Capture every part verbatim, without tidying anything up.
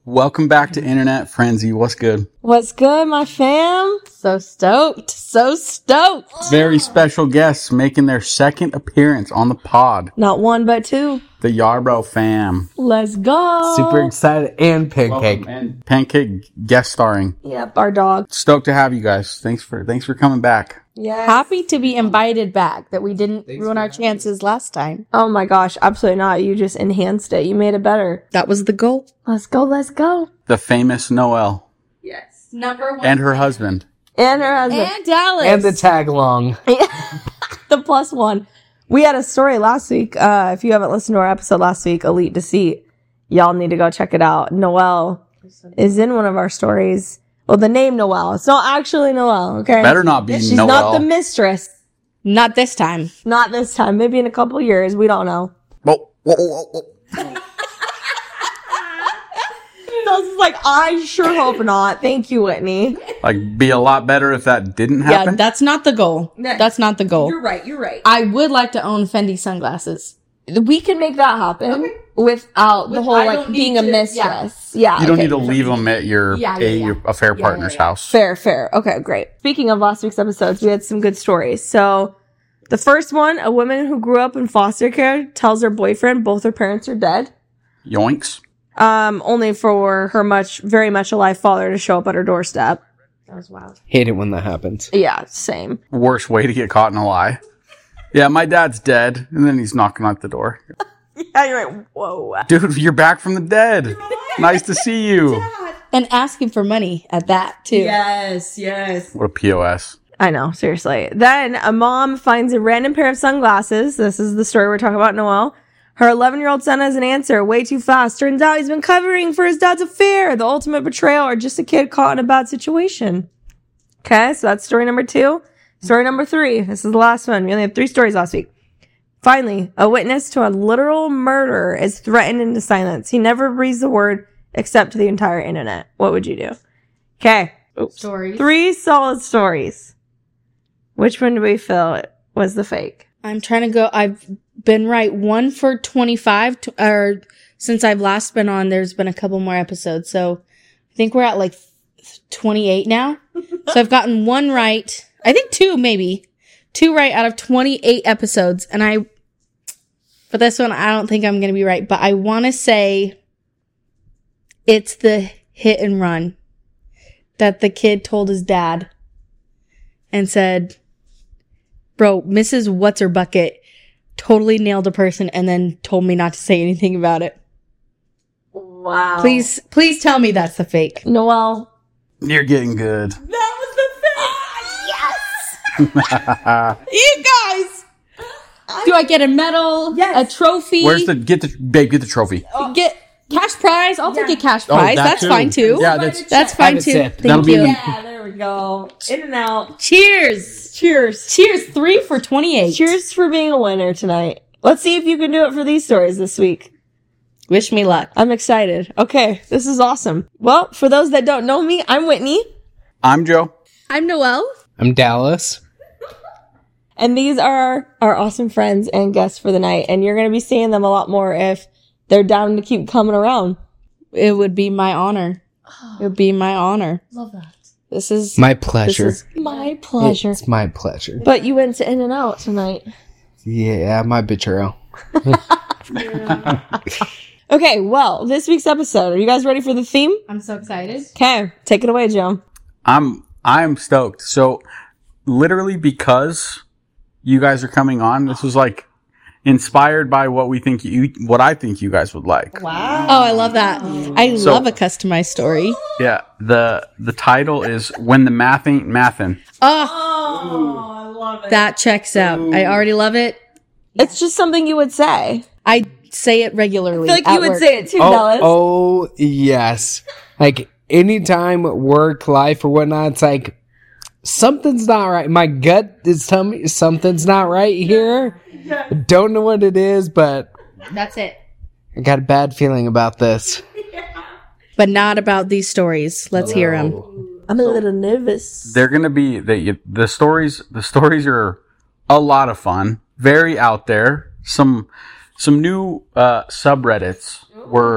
Welcome back to Internet Frenzy. What's good? What's good, my fam? So stoked. So stoked. Very special guests making their second appearance on the pod. Not one, but two. The Yarbrough fam. Let's go. Super excited. And Pancake. Welcome, and Pancake guest starring. Yep, our dog. Stoked to have you guys. Thanks for thanks for coming back. Yes. Happy to be invited back, that we didn't Thanks ruin for our having chances last time. Oh my gosh, absolutely not. You just enhanced it. You made it better. That was the goal. Let's go, let's go. The famous Noelle Yes. Number one. and her husband. And her husband. And Dallas. And the tag along. The plus one. We had a story last week. Uh, if you haven't listened to our episode last week, Elite Deceit, y'all need to go check it out. Noelle is in one of our stories. Well, the name Noelle. It's not actually Noelle, okay? Better not be She's Noelle. not the mistress. Not this time. Not this time. Maybe in a couple years. We don't know. Whoa, whoa, whoa, whoa. I was like, I sure hope not. Thank you, Whitney. Like, be a lot better if that didn't Yeah, happen. that's not the goal. No. That's not the goal. right. You're right. I would like to own Fendi sunglasses. We can make that happen without the With- whole, I like, don't need being a to- mistress. Yeah. you don't okay. need to leave them at your Yeah, yeah, a, yeah. a fair Yeah, partner's yeah, yeah. house. Fair, fair. Okay, great. Speaking of last week's episodes, we had some good stories. So, the first one, a woman who grew up in foster care tells her boyfriend both her parents are dead. Yoinks. Um, only for her much, very much alive father to show up at her doorstep. That was wild. Hate it when that happens. Yeah, same. Worst way to get caught in a lie. Yeah, my dad's dead. And then he's knocking at the door. Yeah, you're right. Whoa. Dude, you're back from the dead. Nice to see you. And asking for money at that, too. Yes, yes. What a P O S. I know, seriously. Then a mom finds a random pair of sunglasses. This is the story we're talking about, Noelle. Her eleven-year-old son has an answer way too fast. Turns out he's been covering for his dad's affair, the ultimate betrayal, or just a kid caught in a bad situation. Okay, so that's story number two. Story number three. This is the last one. We only had three stories last week. Finally, a witness to a literal murder is threatened into silence. He never breathes a word except to the entire internet. What would you do? Okay. Stories. Three solid stories. Which one do we feel was the fake? I'm trying to go. I've been right. One for twenty-five, t- or since I've last been on, there's been a couple more episodes. So I think we're at like twenty-eight now. So I've gotten one right. I think two, maybe. Two right out of twenty-eight episodes. And I, for this one, I don't think I'm going to be right. But I want to say it's the hit and run that the kid told his dad and said, bro, Missus What's Her Bucket totally nailed a person and then told me not to say anything about it. Wow. Please, please tell me that's the fake. Noelle. You're getting good. That was the fake. Yes. You guys. Do I get a medal? Yes. A trophy? Where's the, get the, babe, get the trophy. Get cash prize? I'll take a cash Oh, prize. that that's too. fine too. Yeah, that's, That's fine Have it too. sipped. That'll Thank be you. in- Yeah, there we go. In and out. Cheers. Cheers. Cheers. Three for twenty-eight. Cheers for being a winner tonight. Let's see if you can do it for these stories this week. Wish me luck. I'm excited. Okay, this is awesome. Well, for those that don't know me, I'm Whitney, I'm Joe. I'm Noelle. I'm Dallas. and these are our awesome friends and guests for the night. And you're going to be seeing them a lot more if they're down to keep coming around. It would be my honor. It would be my honor. Love that. This is My this pleasure. is My pleasure. It's my pleasure. But you went to In and Out tonight. Yeah, my betrayal. Okay, well, this week's episode, are you guys ready for the theme? I'm so excited. Okay, take it away, Joe. I'm, I'm stoked. So literally because you guys are coming on, this was like inspired by what we think you, what I think you guys would like. Wow. Oh, I love that. I So- love a customized story. Yeah. The, the title is When the Math Ain't Mathin'. Oh, Oh, I love it. that checks out. I already love it. It's just something you would say. I say it regularly. I feel like at you would work. say it too, Oh, Dallas. oh, yes. Like, anytime work, life, or whatnot, it's like, something's not right. My gut is telling me something's not right here. Don't know what it is, but That's it. I got a bad feeling about this. But not about these stories. Let's hear them. I'm a little nervous. They're going to be, the, the stories, the stories are a lot of fun. Very out there. Some, some new, uh, subreddits were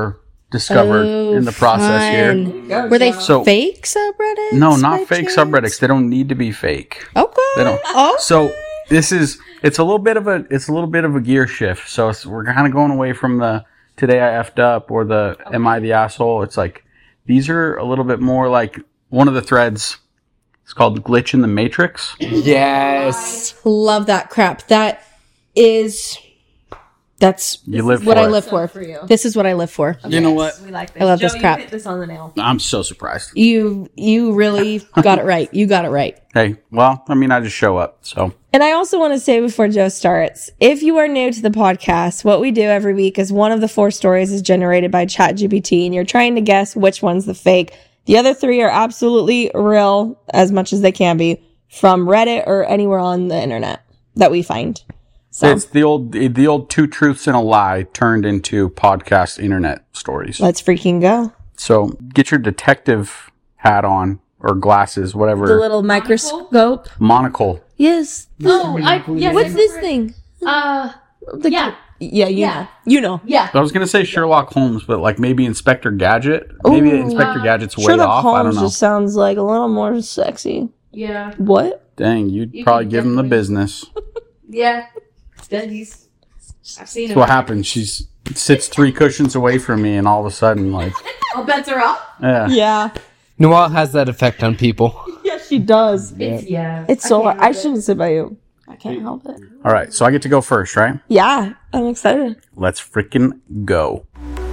discovered Oh, in the process here. fun. Were they So- fake subreddits? No, not by fake chance? subreddits. They don't need to be fake. Okay. They don't. Oh. So this is it's a little bit of a it's a little bit of a gear shift. So it's, we're kind of going away from the today I effed up or the am I the asshole. It's like these are a little bit more like one of the threads. It's called Glitch in the Matrix. Yes. Love that crap. That is. That's You live what for I it. live for. for you. This is what I live for. You know what? We like this. I love Joe, this you crap. hit this on the nail. I'm so surprised. You you really got it right. You got it right. Hey, well, I mean, I just show up. So And I also want to say before Joe starts, if you are new to the podcast, what we do every week is one of the four stories is generated by ChatGPT, and you're trying to guess which one's the fake. The other three are absolutely real, as much as they can be, from Reddit or anywhere on the internet that we find. So it's the old the old two truths and a lie turned into podcast internet stories. let's freaking go. So get your detective hat on or glasses, whatever. The little microscope. Monocle. Yes. Oh, I yes. What's I this remember- thing? Uh, The- yeah, Yeah, you Yeah. know. You know. yeah. I was gonna say Sherlock Holmes, but like maybe Inspector Gadget. Maybe Ooh. Inspector Gadget's way Sherlock off. Holmes I don't know. just sounds like a little more sexy. Yeah, What? Dang, you'd You probably can give him the definitely- business. yeah. Then he's. I've seen That's him. what happens. She's sits three cushions away from me, and all of a sudden, like, All bets are off. yeah. Yeah. Noelle has that effect on people. Yeah, she does. It's yeah. It's so hard. can't I help it. shouldn't sit by you. I can't help it. All right, so I get to go first, right? Yeah, I'm excited. Let's freaking go.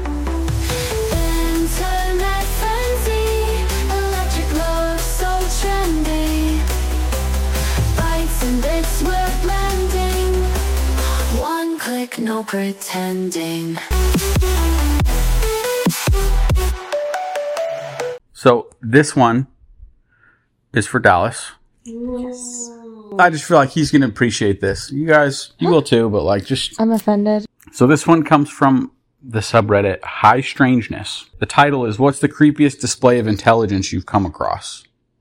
Internet frenzy, electric love so trendy. Bytes and bits we're blending. One click, no pretending. So this one is for Dallas. I just feel like he's gonna appreciate this. You guys, you will too, but like just I'm offended. so this one comes from the subreddit High Strangeness. The title is "What's the creepiest display of intelligence you've come across?"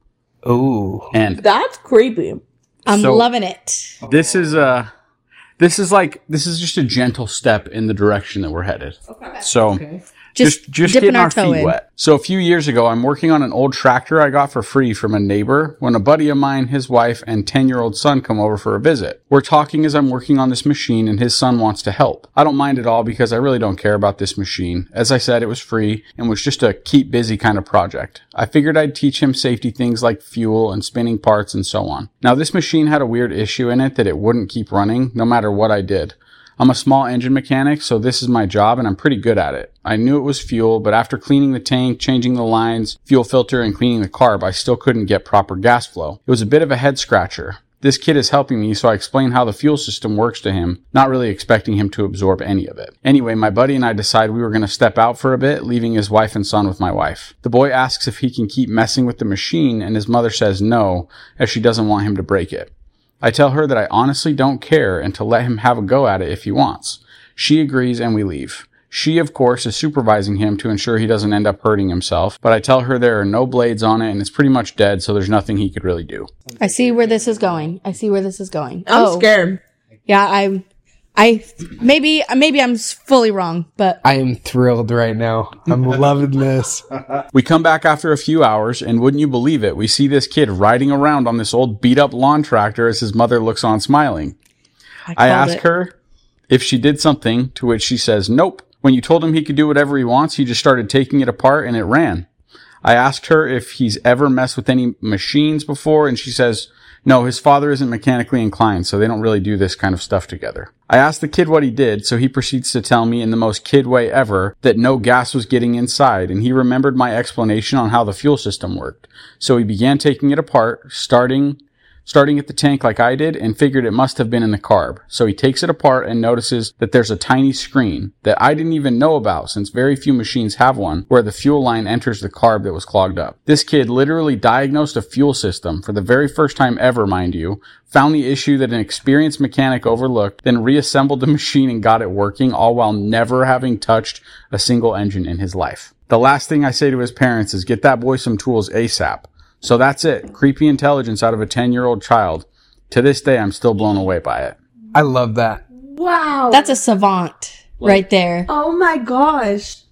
Ooh. And That's creepy. I'm So- loving it. this is uh this is like this is just a gentle step in the direction that we're headed. So Just, just just dipping getting our our toe feet in. wet. So a few years ago, I'm working on an old tractor I got for free from a neighbor when a buddy of mine, his wife, and ten-year-old son come over for a visit. We're talking as I'm working on this machine and his son wants to help. I don't mind at all because I really don't care about this machine. As I said, it was free and was just a keep busy kind of project. I figured I'd teach him safety things like fuel and spinning parts and so on. Now this machine had a weird issue in it that it wouldn't keep running no matter what I did. I'm a small engine mechanic, so this is my job and I'm pretty good at it. I knew it was fuel, but after cleaning the tank, changing the lines, fuel filter, and cleaning the carb, I still couldn't get proper gas flow. It was a bit of a head scratcher. This kid is helping me, so I explain how the fuel system works to him, not really expecting him to absorb any of it. Anyway, my buddy and I decide we were going to step out for a bit, leaving his wife and son with my wife. The boy asks if he can keep messing with the machine, and his mother says no, as she doesn't want him to break it. I tell her that I honestly don't care and to let him have a go at it if he wants. She agrees and we leave. She, of course, is supervising him to ensure he doesn't end up hurting himself, but I tell her there are no blades on it and it's pretty much dead, so there's nothing he could really do. I see where this is going. I see where this is going. I'm Oh, scared. Yeah, I, I maybe maybe I'm s- fully wrong, but I am thrilled right now. I'm loving this. We come back after a few hours, and wouldn't you believe it, we see this kid riding around on this old beat-up lawn tractor as his mother looks on smiling. I called ask it. her if she did something, to which she says, nope. When you told him he could do whatever he wants, he just started taking it apart and it ran. I asked her if he's ever messed with any machines before, and she says, no, his father isn't mechanically inclined, so they don't really do this kind of stuff together. I asked the kid what he did, so he proceeds to tell me in the most kid way ever that no gas was getting inside, and he remembered my explanation on how the fuel system worked. So he began taking it apart, starting starting at the tank like I did, and figured it must have been in the carb. So he takes it apart and notices that there's a tiny screen that I didn't even know about, since very few machines have one, where the fuel line enters the carb that was clogged up. This kid literally diagnosed a fuel system for the very first time ever, mind you, found the issue that an experienced mechanic overlooked, then reassembled the machine and got it working, all while never having touched a single engine in his life. The last thing I say to his parents is get that boy some tools ASAP. So that's it. Creepy intelligence out of a ten-year-old child. To this day, I'm still blown away by it. I love that. Wow. that's a savant right there. Oh my gosh.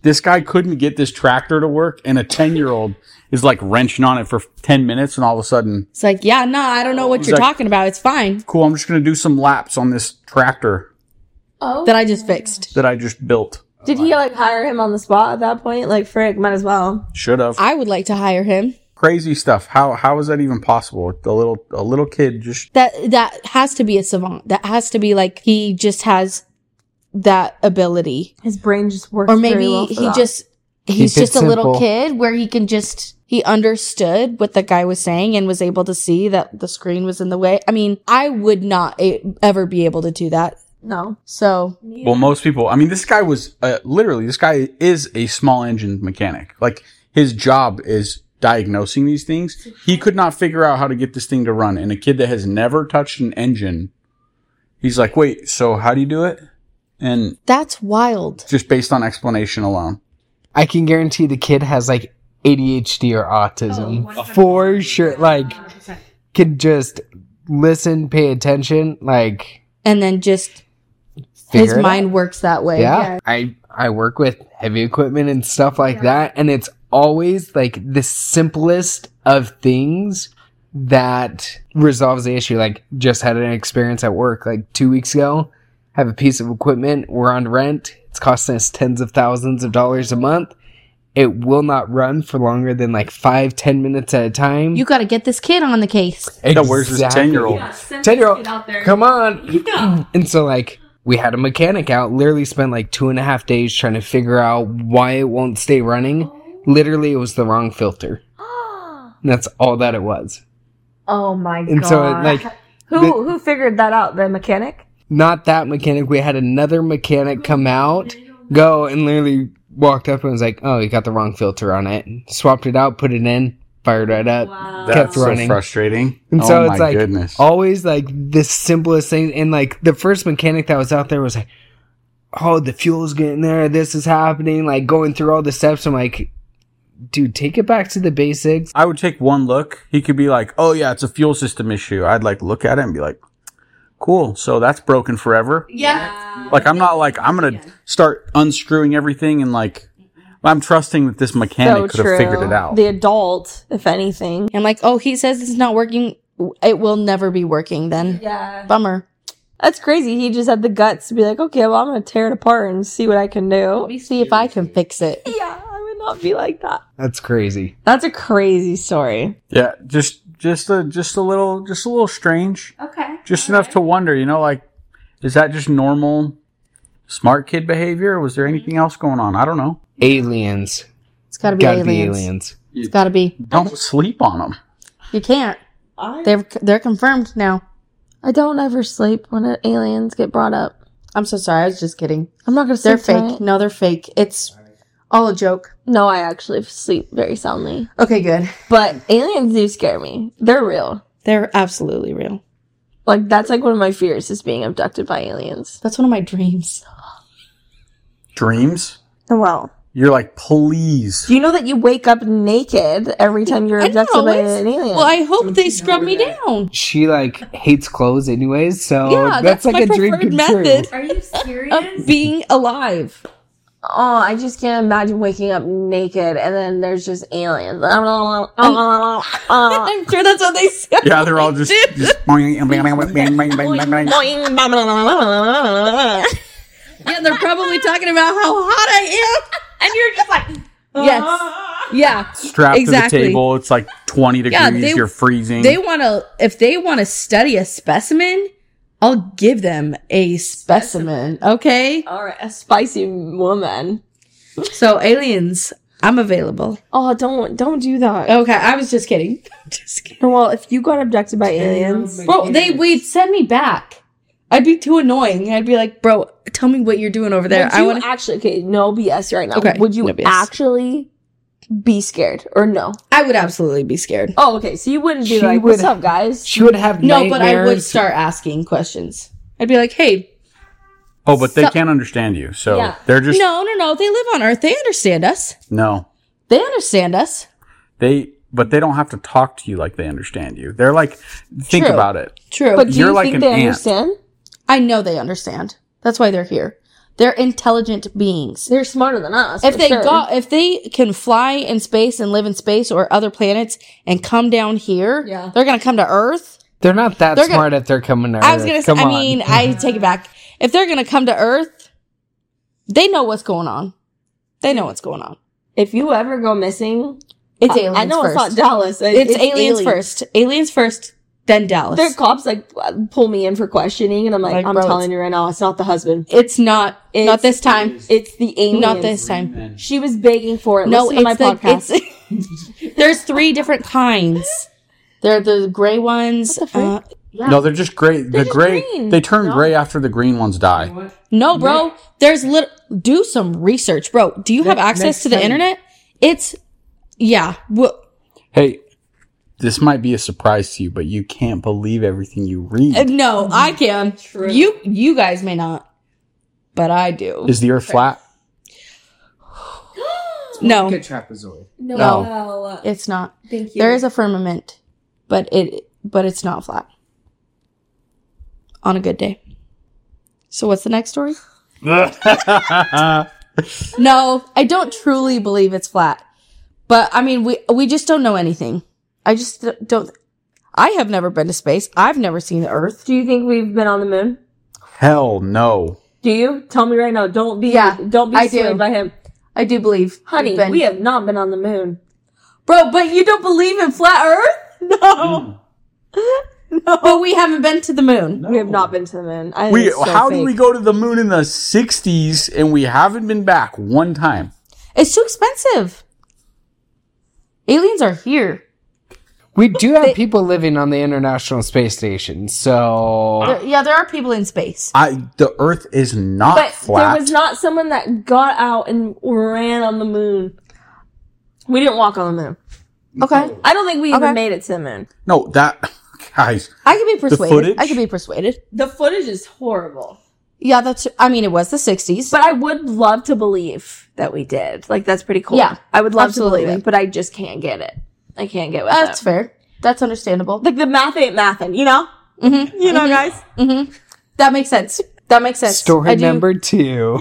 This guy couldn't get this tractor to work, and a ten-year-old is like wrenching on it for ten minutes, and all of a sudden, It's like, yeah, no, I don't know what He's you're like- talking about. It's fine. cool, I'm just going to do some laps on this tractor Oh. That I just fixed. that I just built. Did he like hire him on the spot at that point? Like, frick, might as well. Should have. I would like to hire him. Crazy stuff. How how is that even possible? The little a little kid just That that has to be a savant. That has to be like he just has that ability. His brain just works. Or very maybe well for he that. just he's Keep it just a little simple. kid where he can just he understood what the guy was saying and was able to see that the screen was in the way. I mean, I would not a- ever be able to do that. no. So well, most people. I mean, this guy was uh, literally. This guy is a small engine mechanic. Like his job is diagnosing these things. He could not figure out how to get this thing to run. And a kid that has never touched an engine, he's like, "Wait, so how do you do it?" And that's wild. just based on explanation alone. I can guarantee the kid has like A D H D or autism for sure. Like, can just listen, pay attention, like And then just figure his it mind out. works that way. Yeah. I I work with heavy equipment and stuff like that, and it's always like the simplest of things that resolves the issue. Like, just had an experience at work like two weeks ago. Have a piece of equipment, we're on rent. It's costing us tens of thousands of dollars a month. It will not run for longer than like five, ten minutes at a time. You got to get this kid on the case. Yeah, where's this Exactly. ten-year-old? ten year old, come on. And so, like, we had a mechanic out, literally spent like two and a half days trying to figure out why it won't stay running. Literally, it was the wrong filter. And that's all that it was. Oh my god. And so, it, like, who the- who figured that out? The mechanic? not that mechanic. We had another mechanic come out, go, and literally walked up and was like, oh, you got the wrong filter on it. Swapped it out, put it in, fired right up. That's Kept so running. frustrating. And oh so my it's like goodness. always like the simplest thing. And like the first mechanic that was out there was like, oh, the fuel's getting there. This is happening. Like going through all the steps. I'm like, dude, take it back to the basics. I would take one look. He could be like, oh yeah, it's a fuel system issue. I'd like look at it and be like, cool. So that's broken forever. Yeah. Like I'm not like, I'm going to start unscrewing everything and like, I'm trusting that this mechanic So could have true. figured it out. The adult, if anything. And like, oh, he says it's not working. It will never be working then. Yeah. Bummer. That's crazy. He just had the guts to be like, okay, well, I'm going to tear it apart and see what I can do. Let me see if I can fix it. Yeah, I would not be like that. That's crazy. That's a crazy story. Yeah. Just, just a, just a little, just a little strange. Okay. Just enough to wonder, you know, like, is that just normal smart kid behavior? Or was there anything else going on? I don't know. Aliens. It's got to be Gotta aliens. be aliens. It's got to be. Don't sleep on them. You can't. I, They're they're confirmed now. I don't ever sleep when aliens get brought up. I'm so sorry. I was just kidding. I'm not going to They're sleep fake. tonight. No, they're fake. It's all a joke. No, I actually sleep very soundly. Okay, good. But aliens do scare me. They're real. They're absolutely real. Like, that's like one of my fears is being abducted by aliens. That's one of my dreams. Dreams? Well, You're like, please. do you know that you wake up naked every time you're I abducted know, by it's- an alien? Well, I hope they scrub me down. She like hates clothes anyways, so Yeah, that's, that's like my a dream preferred come true. method. Are you serious? Of being alive. Oh, I just can't imagine waking up naked and then there's just aliens. I'm sure that's what they say. Yeah, they're all just, just Yeah, they're probably talking about how hot I am. And you're just like, Yes. Yeah. strapped Exactly. to the table. It's like twenty degrees. Yeah, they- You're freezing. They want to, if they want to study a specimen, I'll give them a specimen. Okay. All right, a spicy woman. So aliens, I'm available. Oh, don't don't do that. Okay. I was just kidding. Just kidding. Well, if you got abducted by aliens, Bro, they would send me back. I'd be too annoying. I'd be like, bro, tell me what you're doing over there. would I you want to. actually okay, no B S right now. Okay, Would you no B S. actually be scared or no? I would absolutely be scared. Oh, okay. So you wouldn't be She like, would- "What's up, guys?" She would have No, but I would nightmares. start asking questions. I'd be like, hey, oh, but they So- can't understand you. So Yeah. they're just, no, no, no. They live on Earth. They understand us. no. They understand us. They, but they don't have to talk to you like they understand you. They're like, think True. about it. True. But do You're you like think an they ant. understand? I know they understand. That's why they're here. They're intelligent beings. They're smarter than us. If for they sure. got, if they can fly in space and live in space or other planets and come down here, Yeah. they're gonna come to Earth. They're not that They're gonna- smart if they're coming to I was Earth. gonna say, Come I on. mean, I take it back. If they're gonna come to Earth, they know what's going on. They know what's going on. if you ever go missing, It's I- aliens I know first. it's not Dallas. It- It's, aliens, first. Aliens first, then Dallas. Their cops like pull me in for questioning, and I'm like, Like, I'm bro, telling it's- you right now, it's not the husband. It's not. It's- not this time. It's the aliens. Not this time. She was begging for it. No, Listen to my it's the, podcast. it's, there's three different kinds. They're the gray ones. Uh, No, they're just gray. The just gray, green. they turn gray after the green ones die. no, bro. There's lit. Do some research, bro. Do you have Ne- access next to the time. internet? It's yeah. Wh- Hey, this might be a surprise to you, but you can't believe everything you uh, read. no, I can. You you guys may not, but I do. Is the Earth flat? No, Good trapezoid. no, No. it's not. thank you. There is a firmament, but it but it's not flat. On a good day. So what's the next story? No, I don't truly believe it's flat. But I mean, we we just don't know anything. I just don't. I have never been to space. I've never seen the Earth. Do you think we've been on the moon? Hell no. Do you? Tell me right now. Don't be. Yeah, Don't be I do. swayed by him, I do believe, honey. we've been- We have not been on the moon. bro. But you don't believe in flat Earth? No, no. But we haven't been to the moon. We have not been to the moon. I think We, it's so how fake. did we go to the moon in the sixties and we haven't been back one time? It's too expensive. Aliens are here. We do have people living on the International Space Station, so There- yeah, there are people in space. I the Earth is not But flat. there was not someone that got out and ran on the moon. We didn't walk on the moon. Okay, I don't think we Okay. even made it to the moon. no, that guys. I could be persuaded. footage? I could be persuaded. The footage is horrible. Yeah, that's. I mean, it was the sixties. But I would love to believe that we did. Like, that's pretty cool. Yeah, I would love absolutely. to believe it, but I just can't get it. I can't get with That's it. fair. That's understandable. Like, the math ain't mathin', you know? Mm-hmm. You know, guys? Mm-hmm. That makes sense. That makes sense. story I do- number two.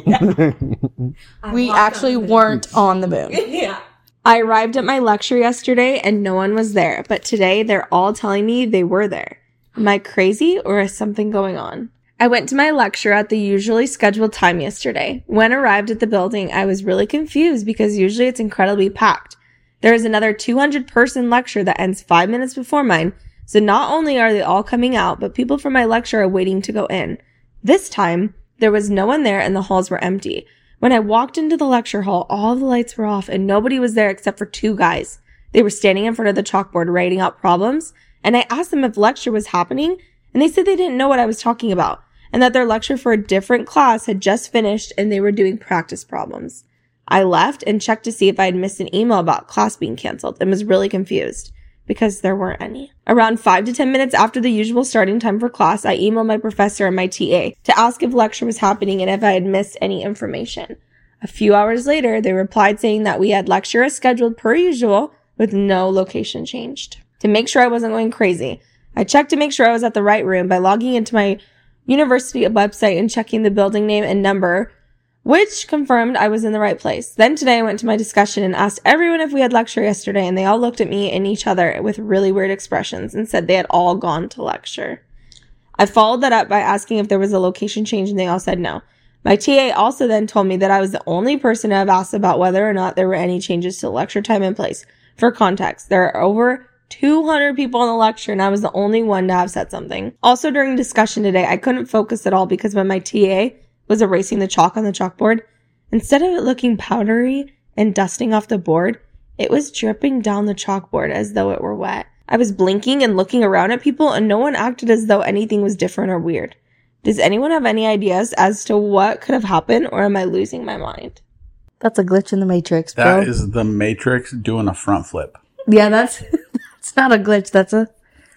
We actually weren't on the moon. Yeah. I arrived at my lecture yesterday and no one was there, but today they're all telling me they were there. Am I crazy or is something going on? I went to my lecture at the usually scheduled time yesterday. When I arrived at the building, I was really confused because usually it's incredibly packed. There is another two hundred person lecture that ends five minutes before mine, so not only are they all coming out, but people from my lecture are waiting to go in. This time, there was no one there and the halls were empty. When I walked into the lecture hall, all the lights were off and nobody was there except for two guys. They were standing in front of the chalkboard writing out problems, and I asked them if lecture was happening, and they said they didn't know what I was talking about, and that their lecture for a different class had just finished and they were doing practice problems. I left and checked to see if I had missed an email about class being canceled and was really confused because there weren't any. Around five to ten minutes after the usual starting time for class, I emailed my professor and my T A to ask if lecture was happening and if I had missed any information. A few hours later, they replied saying that we had lecture as scheduled per usual with no location changed. To make sure I wasn't going crazy, I checked to make sure I was at the right room by logging into my university website and checking the building name and number, which confirmed I was in the right place. Then today I went to my discussion and asked everyone if we had lecture yesterday, and they all looked at me and each other with really weird expressions and said they had all gone to lecture. I followed that up by asking if there was a location change, and they all said no. My T A also then told me that I was the only person to have asked about whether or not there were any changes to lecture time and place. For context, there are over two hundred people in the lecture, and I was the only one to have said something. Also, during discussion today, I couldn't focus at all because when my T A was erasing the chalk on the chalkboard, instead of it looking powdery and dusting off the board, it was dripping down the chalkboard as though it were wet. I was blinking and looking around at people, and no one acted as though anything was different or weird. Does anyone have any ideas as to what could have happened, or am I losing my mind? That's a glitch in the Matrix, bro. That is the Matrix doing a front flip. yeah, that's that's not a glitch. That's a.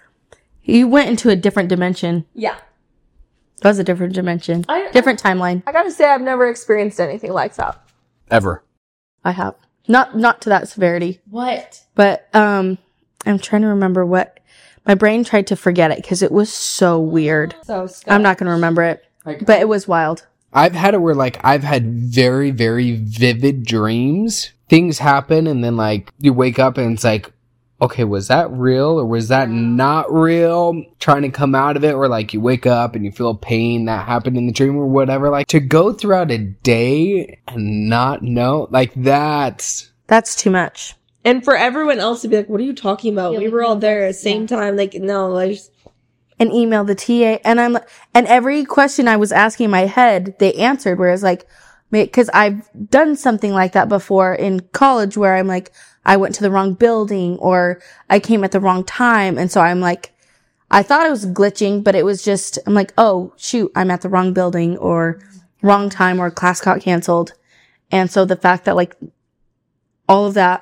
You went into a different dimension. Yeah. That was a different dimension. I- different timeline. I gotta say, I've never experienced anything like that. Ever. I have not not to that severity, What? but um, I'm trying to remember what my brain tried to forget it because it was so weird. So, I'm not gonna remember it, but it was wild. I've had it where like I've had very, very vivid dreams. Things happen and then like you wake up and it's like, okay, was that real or was that not real? Trying to come out of it, or like you wake up and you feel pain that happened in the dream or whatever. Like to go throughout a day and not know, like that's That's too much. And for everyone else to be like, what are you talking about? Yeah, we were all there at the same time. Like, no, like, And email the T A, and I'm and every question I was asking in my head, they answered. Whereas like, because I've done something like that before in college, where I'm like, I went to the wrong building or I came at the wrong time, and so I'm like, I thought it was glitching, but it was just I'm like, oh shoot, I'm at the wrong building or wrong time or class got canceled, and so the fact that like all of that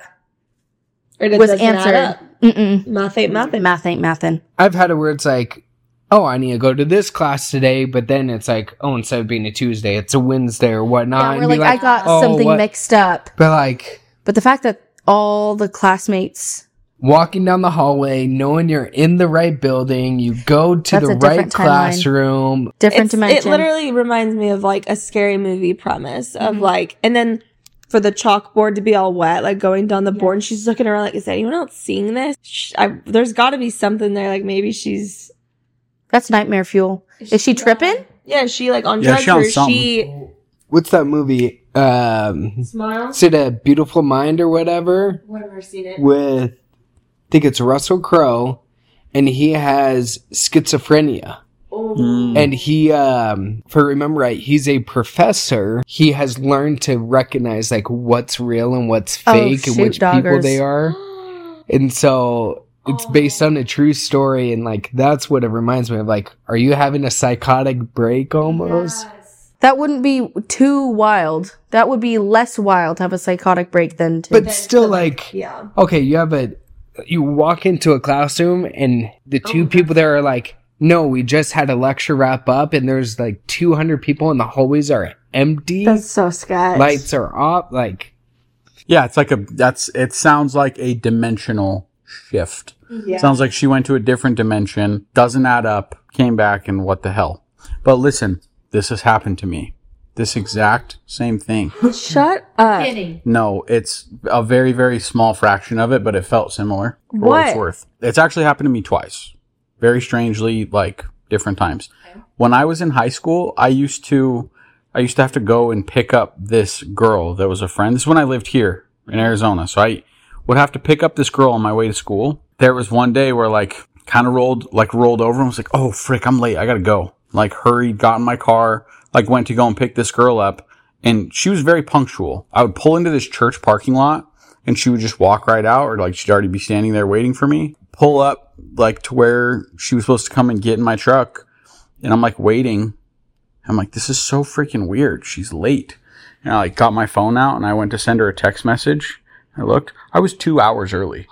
or it was doesn't add answered. up. Mm-mm. Math ain't math. Math ain't mathin'. I've had it where it's like, oh, I need to go to this class today, but then it's like, oh, instead of being a Tuesday, it's a Wednesday or whatnot. Yeah, and we're be like, I got oh, something what- mixed up. But like But the fact that all the classmates, walking down the hallway, knowing you're in the right building, you go to That's the a right different timeline. classroom. different It's, dimension. it literally reminds me of like a scary movie premise of like, and then for the chalkboard to be all wet, like going down the board, and she's looking around like, is anyone else seeing this? Sh- I, there's got to be something there. Like maybe she's, That's nightmare fuel. Is she tripping? yeah, she like on Yeah, drugs she on or something. she. What's that movie? Um, Smile. is it A Beautiful Mind or whatever? I've never seen it. With, I think it's Russell Crowe, and he has schizophrenia. Mm. And he, um, if I remember right, he's a professor. He has learned to recognize like what's real and what's Oh, fake and shoot, which people doggers. they are. And so it's based on a true story. And like, that's what it reminds me of. Like, are you having a psychotic break almost? That wouldn't be too wild. That would be less wild to have a psychotic break than to. But still like, Yeah. okay, you have a, you walk into a classroom and the two people there are like, no, we just had a lecture wrap up and there's like two hundred people and the hallways are empty. That's so sketch. Lights are off. Like, Yeah, it's like a, that's, it sounds like a dimensional shift. Yeah. Sounds like she went to a different dimension, doesn't add up, came back, and what the hell. But listen, this has happened to me. This exact same thing. Shut up. Kidding. No, it's a very, very small fraction of it, but it felt similar. For what it's What? worth. It's actually happened to me twice. Very strangely, like different times. When I was in high school, I used to, I used to have to go and pick up this girl that was a friend. This is when I lived here in Arizona. So I would have to pick up this girl on my way to school. There was one day where like kind of rolled, like rolled over and was like, oh frick, I'm late. I gotta go. Like hurried, got in my car, like went to go and pick this girl up. And she was very punctual. I would pull into this church parking lot and she would just walk right out, or like she'd already be standing there waiting for me. Pull up like to where she was supposed to come and get in my truck. And I'm like waiting. I'm like, this is so freaking weird. She's late. And I like got my phone out and I went to send her a text message. I looked, I was two hours early.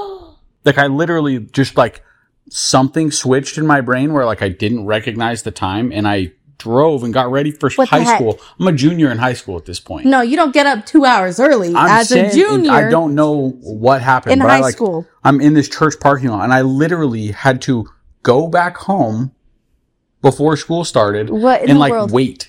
Like I literally just like something switched in my brain where like I didn't recognize the time and I drove and got ready for What the high heck? school. I'm a junior in high school at this point. No, you don't get up two hours early I'm as saying- a junior. I don't know what happened. In but I, high like, school. I'm in this church parking lot and I literally had to go back home before school started What in and the like world? wait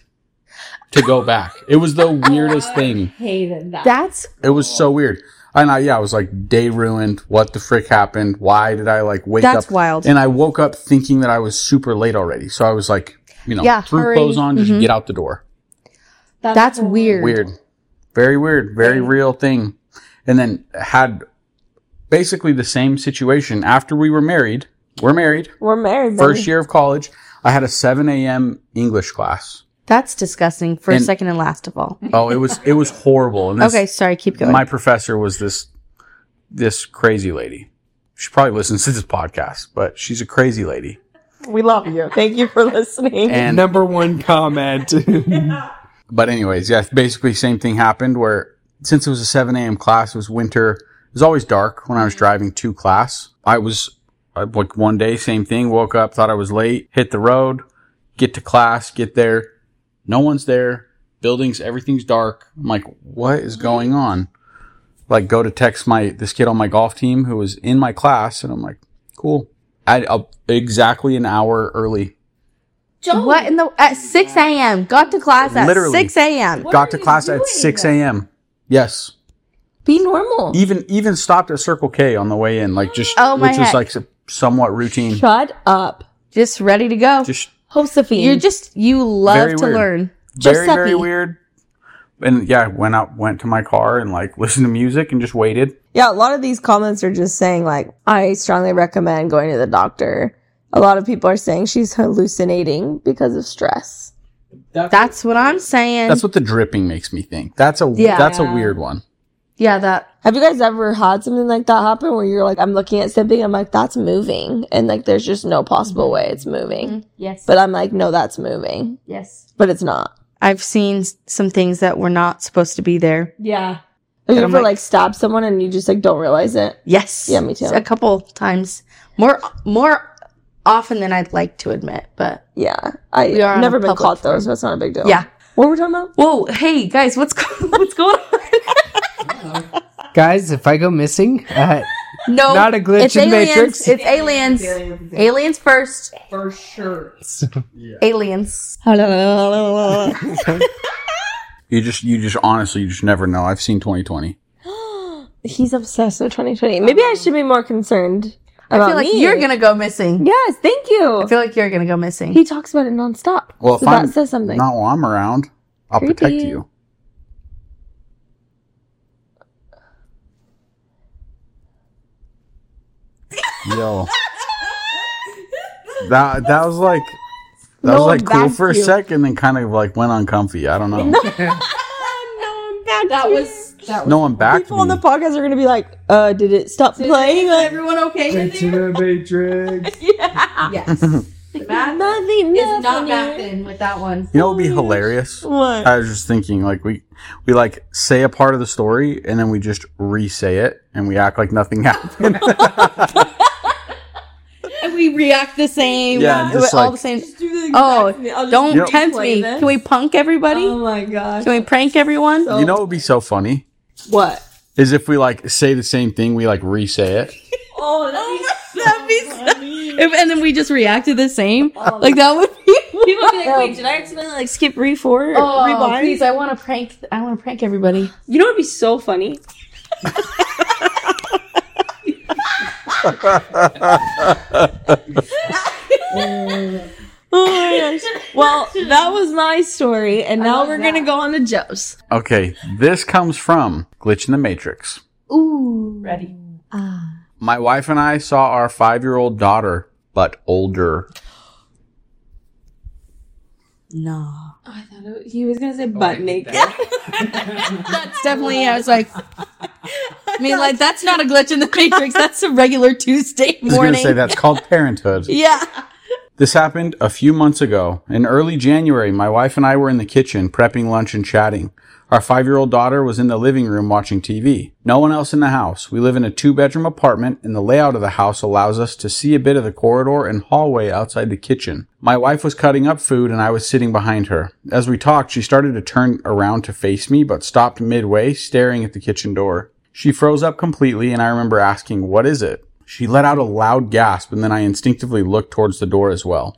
to go back. It was the weirdest thing. Hated that. That's It was so weird. And I, yeah, I was like, day ruined. What the frick happened? Why did I like wake That's up? wild. And I woke up thinking that I was super late already. So I was like, you know, Yeah, threw hurry. clothes on, just Mhm. get out the door. that's weird. Weird. Very weird. Very real thing. And then had basically the same situation after we were married. We're married. We're married. First baby. year of college. I had a seven a.m. English class. That's disgusting. First, And- second, and last of all. Oh, it was, it was horrible. And this, Okay, sorry. Keep going. my professor was this, this crazy lady. She probably listens to this podcast, but she's a crazy lady. We love you. Thank you for listening. And number one comment. But anyways, yeah, basically same thing happened where since it was a seven a.m. class, it was winter. It was always dark when I was driving to class. I was I, like one day, same thing, woke up, thought I was late, hit the road, get to class, get there. No one's there. Buildings, everything's dark. I'm like, what is going on? Like go to text my, this kid on my golf team who was in my class. And I'm like, cool. I, uh, exactly an hour early. What in the at six a.m. Got to class at Literally. six a.m. Got to class at six a.m. Yes. Be normal. Even even stopped at Circle K on the way in, like just Oh, my which was heck. like somewhat routine. Shut up. Just ready to go. Just Josephine. You're just you love Very to weird. learn. very very Giuseppe. weird. And yeah, went out, went to my car and like listened to music and just waited. Yeah, a lot of these comments are just saying, like, I strongly recommend going to the doctor. A lot of people are saying she's hallucinating because of stress. That's what I'm saying. That's what the dripping makes me think. That's a Yeah. that's a weird one. yeah, that Have you guys ever had something like that happen where you're like, I'm looking at something, I'm like, that's moving. And like, there's just no possible way it's moving. Yes. But I'm like, no, that's moving. yes. But it's not. I've seen s- some things that were not supposed to be there. Yeah. Have you I'm ever like- like stabbed someone and you just like don't realize it? Yes. Yeah, me too. A couple times. More more often than I'd like to admit, but Yeah. I We are on never a been public caught though, forum. so that's not a big deal. yeah. What were we talking about? Whoa, hey guys, what's go- what's going on? Guys, if I go missing, uh, No, Not a glitch it's in aliens. Matrix. It's aliens. Aliens first. For sure. Aliens. You just you just honestly you just never know. I've seen twenty twenty. He's obsessed with twenty twenty. Maybe I should be more concerned I about feel like me. you're gonna go missing. Yes, thank you. I feel like you're gonna go missing. He talks about it nonstop. Well, so if I'm that says something. not while I'm around, I'll Creepy. protect you. Yo. That that was like that No was like one cool backed for a you. second, then kind of like went uncomfy. I don't know. no one back That you. was that was No one backed People on the me. podcast are gonna be like, uh, did it stop playing? Is Like, everyone okay in there? the Matrix. Yes. Math nothing, is not nothing. back in with that one. You know what would be hilarious? What? I was just thinking, like we we like say a part of the story and then we just re-say it and we act like nothing happened. And we react the same. Yeah, and We're just all like- the same. Just do the Oh, exact thing. I'll just don't You know- tempt play me. this. Can we punk everybody? Oh my gosh. Can we prank everyone? So- You know what would be so funny? What? Is if we like say the same thing, we like re-say it. Oh, That'd be so- If- and then we just reacted the same. Like that would be. People would be like, wait, did I accidentally like skip re four? Oh, rewind? please! I want to prank. I want to prank everybody. You know what would be so funny? Oh my gosh. Well, that was my story, and now love we're that. gonna go on to Joe's. Okay, this comes from Glitch in the Matrix. Ooh. Ready. My wife and I saw our five-year-old daughter, but older. No. Oh, I thought it, he was gonna say butt naked. That's definitely. I was like. I mean, like that's not a glitch in the Matrix. That's a regular Tuesday I was going morning. to say that's called parenthood. Yeah. This happened a few months ago. In early January, my wife and I were in the kitchen prepping lunch and chatting. Our five-year-old daughter was in the living room watching T V. No one else in the house. We live in a two-bedroom apartment, and the layout of the house allows us to see a bit of the corridor and hallway outside the kitchen. My wife was cutting up food, and I was sitting behind her. As we talked, she started to turn around to face me, but stopped midway, staring at the kitchen door. She froze up completely, and I remember asking, "What is it?" She let out a loud gasp, and then I instinctively looked towards the door as well.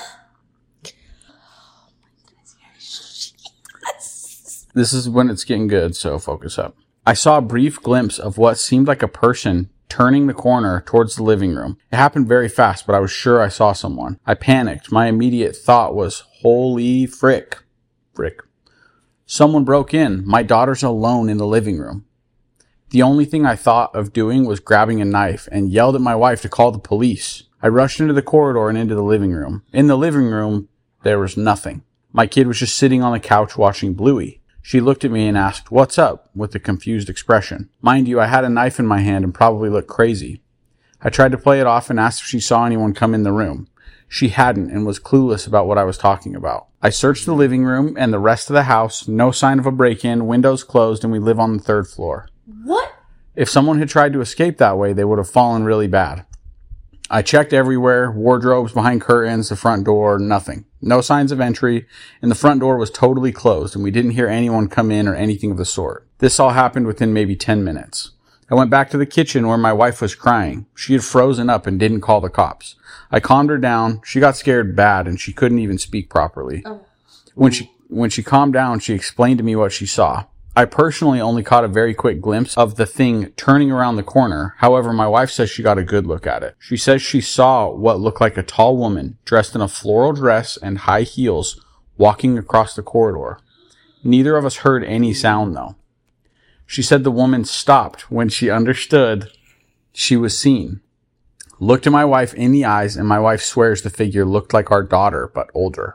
This is when it's getting good, so focus up. I saw a brief glimpse of what seemed like a person turning the corner towards the living room. It happened very fast, but I was sure I saw someone. I panicked. My immediate thought was, holy frick. Frick. Someone broke in. My daughter's alone in the living room. The only thing I thought of doing was grabbing a knife and yelled at my wife to call the police. I rushed into the corridor and into the living room. In the living room, there was nothing. My kid was just sitting on the couch watching Bluey. She looked at me and asked, "What's up?" with a confused expression. Mind you, I had a knife in my hand and probably looked crazy. I tried to play it off and asked if she saw anyone come in the room. She hadn't and was clueless about what I was talking about. I searched the living room and the rest of the house. No sign of a break-in, windows closed, and we live on the third floor. What? If someone had tried to escape that way, they would have fallen really bad. I checked everywhere, wardrobes, behind curtains, the front door, nothing. No signs of entry, and the front door was totally closed, and we didn't hear anyone come in or anything of the sort. This all happened within maybe ten minutes. I went back to the kitchen where my wife was crying. She had frozen up and didn't call the cops. I calmed her down. She got scared bad and she couldn't even speak properly. Oh. When she when she calmed down, she explained to me what she saw. I personally only caught a very quick glimpse of the thing turning around the corner. However, my wife says she got a good look at it. She says she saw what looked like a tall woman dressed in a floral dress and high heels walking across the corridor. Neither of us heard any sound though. She said the woman stopped when she understood she was seen. Looked at my wife in the eyes, and my wife swears the figure looked like our daughter, but older.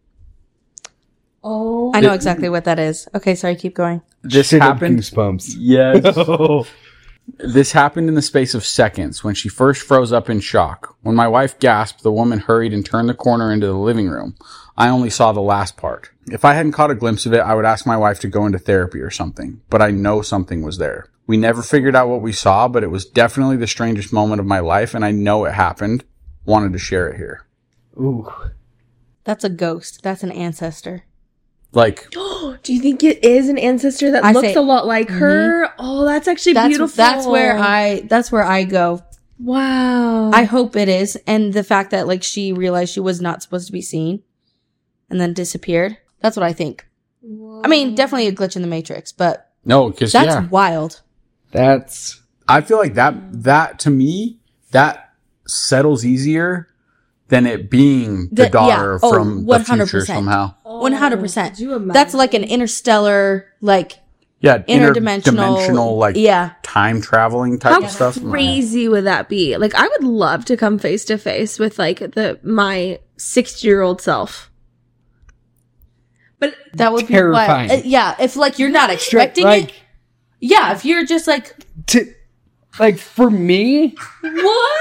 Oh, I know exactly what that is. Okay, sorry, keep going. This Shit, happened. Goosebumps. Yes. This happened in the space of seconds when she first froze up in shock. When my wife gasped, the woman hurried and turned the corner into the living room. I only saw the last part. If I hadn't caught a glimpse of it, I would ask my wife to go into therapy or something, but I know something was there. We never figured out what we saw, but it was definitely the strangest moment of my life, and I know it happened. Wanted to share it here. Ooh. That's a ghost. That's an ancestor. Like, do you think it is an ancestor that I looks say- a lot like her? Oh, that's actually That's beautiful. that's where I that's where I go. Wow. I hope it is. And the fact that like she realized she was not supposed to be seen and then disappeared. That's what I think. I mean, definitely a glitch in the Matrix, but no, because, that's yeah. wild. That's I feel like that, that to me, that settles easier than it being the The- daughter yeah. Oh, from the one hundred future percent. somehow. One hundred percent. Could you imagine? That's like an interstellar, like Yeah, interdimensional, interdimensional, like yeah. time traveling type How of stuff. crazy would that be? Like, I would love to come face to face with like the my sixty year old self. But That would Terrifying. be wild. Uh, yeah, if like you're not expecting like it. Yeah, if you're just like, to, like for me, what?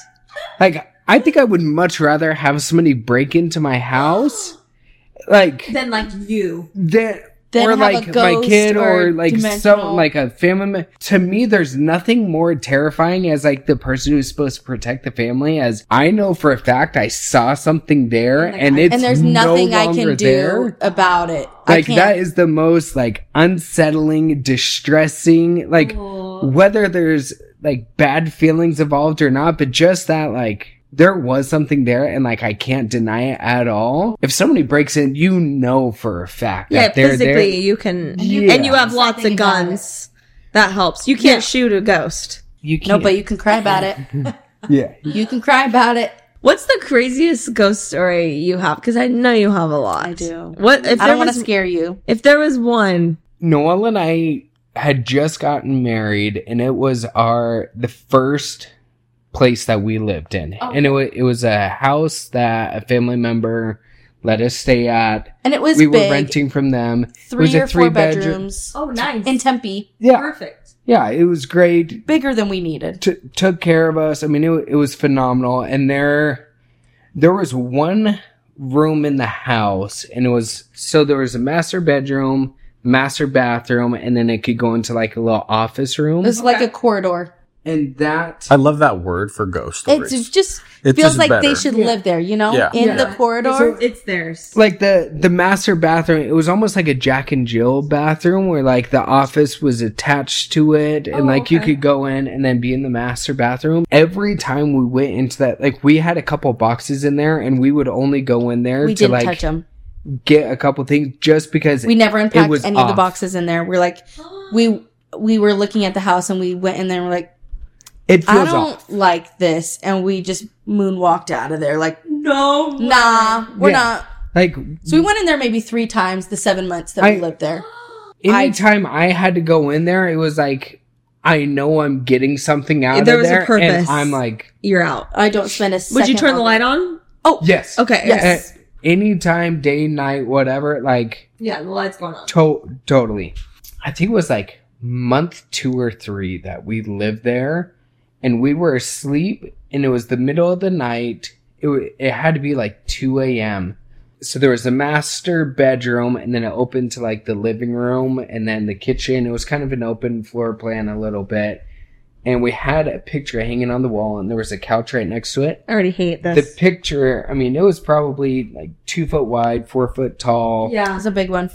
like I think I would much rather have somebody break into my house, like then, like you, than Then or have like a my ghost kid or or like dimensional- some like a family. me- To me, there's nothing more terrifying as like the person who's supposed to protect the family. As I know for a fact, I saw something there, and it's And there's no nothing I longer can do there. about it. I Like can't. that is the most like unsettling, distressing. Like whether there's like bad feelings involved or not, but just that like there was something there, and like I can't deny it at all. If somebody breaks in, you know for a fact yeah, that they're physically there. you can, Yeah. and you have lots of Something about guns. That helps. You can't Yeah. shoot a ghost. You no, can't. but you can cry about it. yeah. You can cry about it. What's the craziest ghost story you have? Because I know you have a lot. I do. What if I there don't want to was scare you. if there was one? Noel and I had just gotten married, and it was our the first place that we lived in, Oh. and it was it was a house that a family member let us stay at. And it was We big. were renting from them. It Three was a or four three-bedroom- bedrooms. Oh, nice. In Tempe. Yeah, Perfect. yeah, it was great. Bigger than we needed. T- took care of us. I mean, it, it was phenomenal. And there, there was one room in the house, and it was so there was a master bedroom, master bathroom, and then it could go into like a little office room. It was like a corridor. And that, I love that word for ghost stories. It just It's feels just like they better. should live there, you know? Yeah. In Yeah. the corridor. It's theirs. like the the master bathroom, it was almost like a Jack and Jill bathroom where like the office was attached to it, and Oh, like you okay. could go in and then be in the master bathroom. Every time we went into that, like we had a couple boxes in there, and we would only go in there We to didn't like touch them. get a couple things just because We never unpacked was any of the off. boxes in there. We're like, we we were looking at the house and we went in there and we're like, it I feels don't off. like this. And we just moonwalked out of there. Like, No. nah, we're Yeah. not. Like So we went in there maybe three times the seven months that we I- lived there. anytime I, had to go in there, it was like I know I'm getting something out There of was a there, and purpose. I'm like, You're out. I don't spend a second. Would you turn the on light it. on? Oh, yes, Okay. Yes. Uh, anytime, day, night, whatever. Like Yeah, the light's going on. to- totally. I think it was like month two or three that we lived there, and we were asleep, and it was the middle of the night. It w- it had to be like two a.m. So there was the master bedroom, and then it opened to like the living room, and then the kitchen. It was kind of an open floor plan a little bit, and we had a picture hanging on the wall, and there was a couch right next to it. I already hate The this. picture, I mean, it was probably like two foot wide, four foot tall. yeah. It's a big one.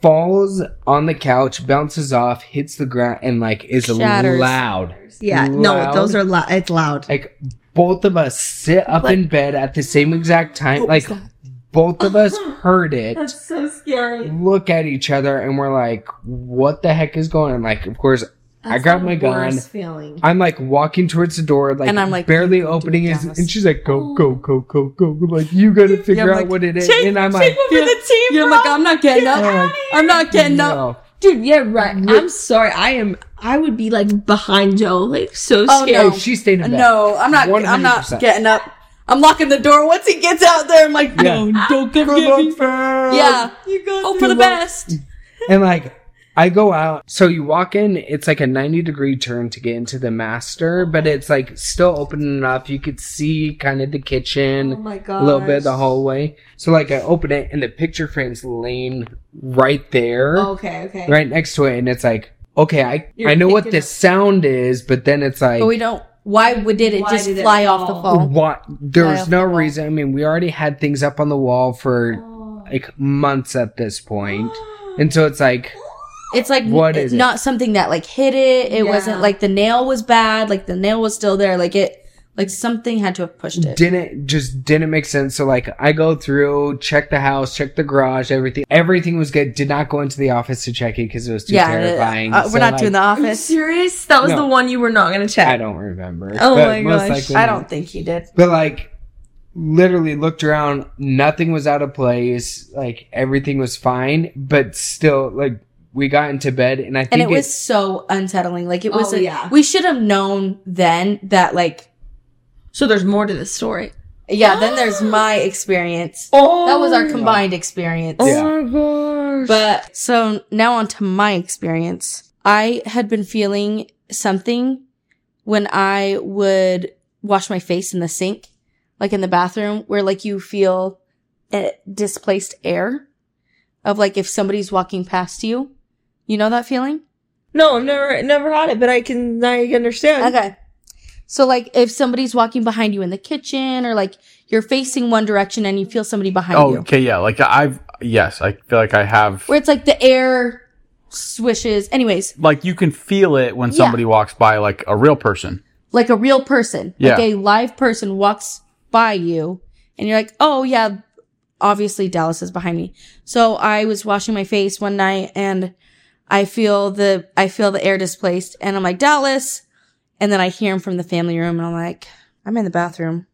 falls on the couch, bounces off, hits the ground, and like is Shatters. loud. Yeah, no, Loud. those are loud. It's loud. Like both of us sit up in bed at the same exact time. What Like was that? both of us heard it. That's so scary. Look at each other and we're like, "What the heck is going on?" Like, of course, I grab my gun. Feeling. I'm like walking towards the door, like, And I'm like, barely "Don't do opening it, it, Dallas." and she's like, "Go, go, go, go, go!" Like, you gotta figure Yeah, I'm out like, what it is. Take- and I'm take like, one for the team, You're bro. like, I'm not getting up. I'm like, I'm not getting up. no. Dude, yeah, right. I'm sorry. I am. I would be like behind Joe, like so Oh, scared. no. Hey, she stayed in bed. No, I'm not. I'm not one hundred percent. getting up. I'm locking the door. Once he gets out there, I'm like, no, Yeah. don't come get me. Yeah, You go hope for the best. And like, I go out. So you walk in, it's like a ninety degree turn to get into the master, but it's like still open enough. You could see kind of the kitchen, Oh my a little bit of the gosh. hallway. So like I open it and the picture frame's laying right there, Okay, okay. right next to it. And it's like, okay, I, You're I know what picking the sound is, but then it's like, But we don't. Why would did it Why just did it fly off the fall? phone? what? There Fly was off no the wall. reason. I mean, we already had things up on the wall for Oh. like months at this point. And so it's like, It's like What n- is it? not something that like hit it. It Yeah. wasn't like the nail was bad. Like the nail was still there. Like it. Like something had to have pushed it. didn't just didn't make sense. So like I go through, check the house, check the garage, everything. Everything was good. Did not go into the office to check it because it was too yeah, terrifying. uh, So, we're not like, doing the Are you office. serious? That was No. the one you were not gonna check. I don't remember. Oh But my most gosh. likely I not. don't think he did. But like literally looked around, nothing was out of place. Like everything was fine, but still like we got into bed and I think And it it, was so unsettling. Like it was. Oh, a- yeah. We should have known then that like. So there's more to this story. Yeah. Then there's my experience. Oh, That was our combined experience. Yeah. Oh my gosh. But so now on to my experience. I had been feeling something when I would wash my face in the sink, like in the bathroom, where like you feel uh, displaced air of like if somebody's walking past you. You know that feeling? no, I've never never had it, but I can I understand. Okay. So like if somebody's walking behind you in the kitchen or like you're facing one direction and you feel somebody behind Oh, you. okay, yeah. Like I've yes, I feel like I have. Where it's like the air swishes. Anyways, Like you can feel it when Yeah. somebody walks by, like a real person. like a real person, Yeah. like a live person walks by you and you're like, oh yeah, obviously Dallas is behind me. So I was washing my face one night and I feel the, I feel the air displaced and I'm like, Dallas. And then I hear him from the family room and I'm like, I'm in the bathroom.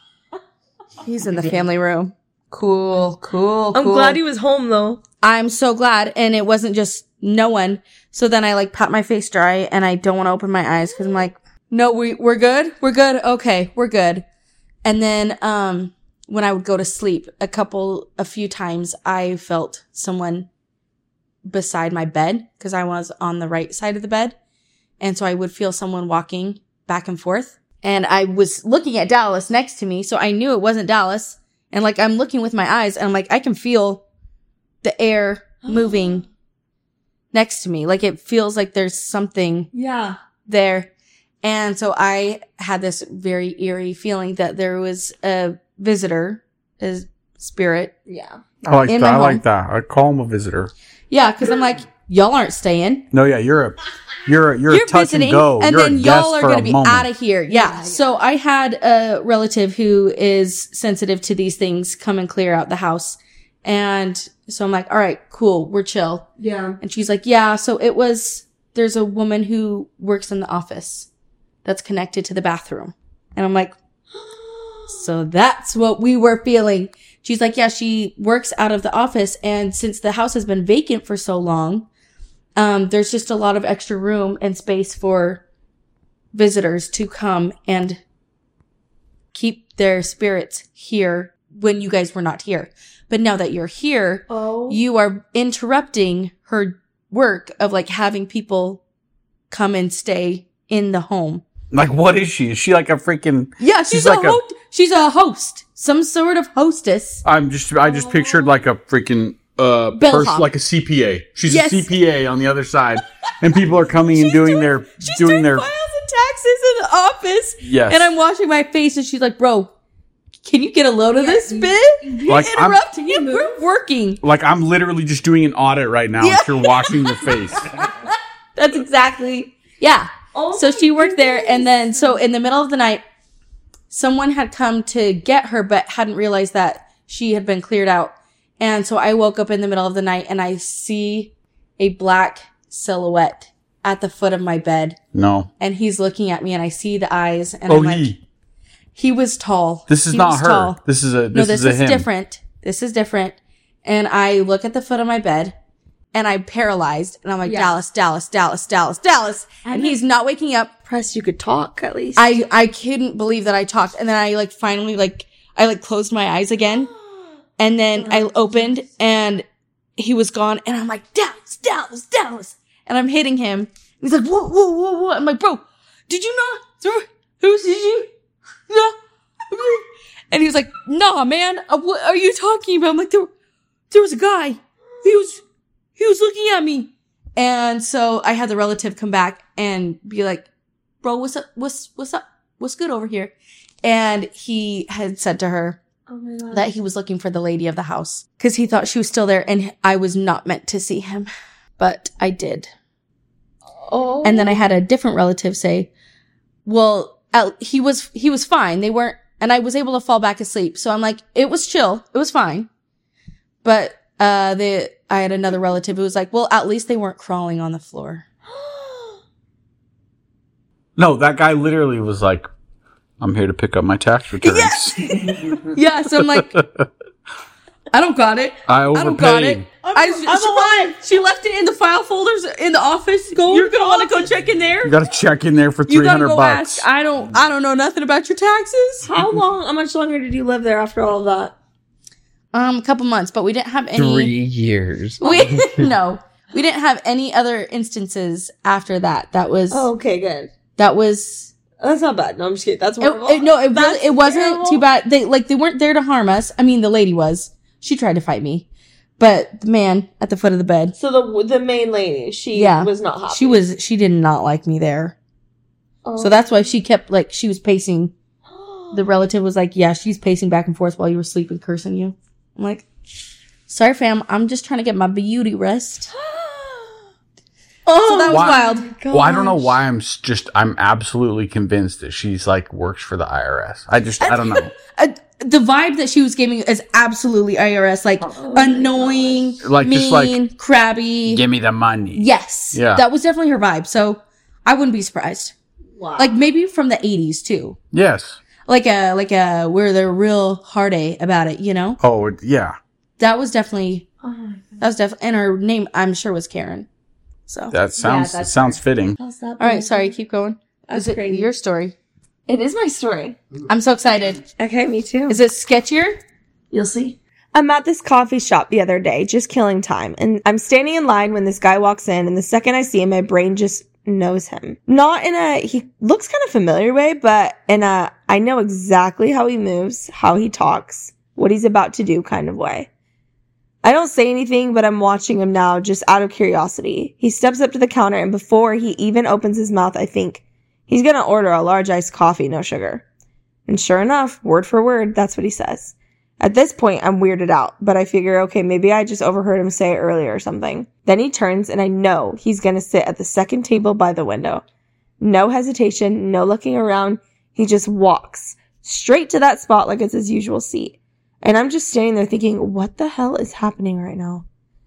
He's in the family room. Cool, cool, I'm cool. glad he was home though. I'm so glad. And it wasn't just no one. So then I like pat my face dry and I don't want to open my eyes because I'm like, no, we, we're good. We're good. Okay. We're good. And then, um, when I would go to sleep a couple, a few times, I felt someone beside my bed because I was on the right side of the bed. And so I would feel someone walking back and forth. And I was looking at Dallas next to me. So I knew it wasn't Dallas. And like, I'm looking with my eyes and I'm like, I can feel the air moving next to me. Like it feels like there's something Yeah. there. And so I had this very eerie feeling that there was a visitor, a spirit. Yeah. I like In that. my I like home. that. I call him a visitor. Yeah, because I'm like, y'all aren't staying. No, yeah, you're a you're a, you're, a touch and go. and you're then a guest y'all are for going a to be moment. out of here. Yeah. So I had a relative who is sensitive to these things come and clear out the house. And so I'm like, all right, cool. We're chill. Yeah. And she's like, yeah. So it was, there's a woman who works in the office that's connected to the bathroom. And I'm like, so that's what we were feeling. She's like, yeah, she works out of the office. And since the house has been vacant for so long, um, there's just a lot of extra room and space for visitors to come and keep their spirits here when you guys were not here. But now that you're here, Oh. you are interrupting her work of like having people come and stay in the home. Like, what is she? Is she like a freaking? Yeah, she's, She's a, like a- ho- she's a host, some sort of hostess. I'm just I just pictured like a freaking uh Bellhop. person, like a C P A. She's Yes. a C P A on the other side, and people are coming and doing, their She's doing their files and taxes in the office. Yes. And I'm washing my face and she's like, bro, Can you get a load of this bit? Like, You're I'm- interrupting you. We're working. Like, I'm literally just doing an audit right now. Yeah. If you're washing your face. That's exactly. Yeah. So she worked there, and then so in the middle of the night, someone had come to get her, but hadn't realized that she had been cleared out. And so I woke up in the middle of the night, and I see a black silhouette at the foot of my bed, No. and he's looking at me, and I see the eyes, and Oh, I'm like, he. he was tall. This is He not was her. tall. This is a. This no, this is a is him. different. This is different. And I look at the foot of my bed, and I'm paralyzed, and I'm like, Yeah. Dallas, Dallas, Dallas, Dallas, Dallas. And he's not waking up. Press, you could talk at least. I, I couldn't believe that I talked. And then I like finally like, I like closed my eyes again. And then I opened and he was gone. And I'm like, Dallas, Dallas, Dallas. And I'm hitting him. He's like, whoa, whoa, whoa, whoa. I'm like, bro, did you not? Who did you? No. And he was like, nah, man, uh, what are you talking about? I'm like, there, there was a guy. He was, he was looking at me. And so I had the relative come back and be like, bro, what's up? What's, what's up? What's good over here? And he had said to her oh my God. that he was looking for the lady of the house because he thought she was still there and I was not meant to see him, but I did. Oh. And then I had a different relative say, well, uh, he was, he was fine. They weren't, and I was able to fall back asleep. So I'm like, it was chill. It was fine. But, uh, the, I had another relative who was like, well, at least they weren't crawling on the floor. No, that guy literally was like, I'm here to pick up my tax returns. Yeah. So I'm like, I don't got it. I I overpaid. don't got it. I, I'm she, probably- she left it in the file folders in the office. You're gonna want to go check in there. You got to check in there for You three gotta hundred go bucks. ask. I don't. I don't know nothing about your taxes. How long, how much longer did you live there after all of that? Um, a couple months, but we didn't have any. Three years. We no, we didn't have any other instances after that. That was Oh, okay, good. that was. That's not bad. No, I'm just kidding. That's It, horrible. it- no, it That's really, it wasn't terrible. too bad. They like they weren't there to harm us. I mean, the lady was. She tried to fight me, but the man at the foot of the bed. So the the main lady, she Yeah. was not happy. She was. She did not like me there. Oh. So that's why she kept like she was pacing. The relative was like, "Yeah, she's pacing back and forth while you were sleeping, cursing you." I'm like, "Sorry, fam. I'm just trying to get my beauty rest." Oh, So that was Why- wild. Well, I don't know why I'm s- just, I'm absolutely convinced that she's like works for the I R S. I just, I don't know. Uh, the vibe that she was giving is absolutely I R S, like annoying, Like, mean, just like, crabby. Give me the money. Yes, Yeah. that was definitely her vibe. So I wouldn't be surprised. wow. Like maybe from the eighties too. Yes. Like a like a where they're real hard A about it. You know, Oh, it- yeah. that was definitely Oh my God. that was definitely, and her name I'm sure was Karen. So That sounds, that's it sounds fitting. How's that? all right, sorry, keep going. That's Is it crazy. your story? It is my story. I'm so excited. Okay, me too. Is it sketchier? You'll see. I'm at this coffee shop the other day, just killing time, and I'm standing in line when this guy walks in, and the second I see him, my brain just knows him. Not in a, he looks kind of familiar way, but in a, I know exactly how he moves, how he talks, what he's about to do kind of way. I don't say anything, but I'm watching him now just out of curiosity. He steps up to the counter, and before he even opens his mouth, I think he's gonna order a large iced coffee, no sugar. And sure enough, word for word, that's what he says. At this point, I'm weirded out, but I figure, okay, maybe I just overheard him say it earlier or something. Then he turns, and I know he's gonna sit at the second table by the window. No hesitation, no looking around. He just walks straight to that spot like it's his usual seat. And I'm just standing there thinking, what the hell is happening right now?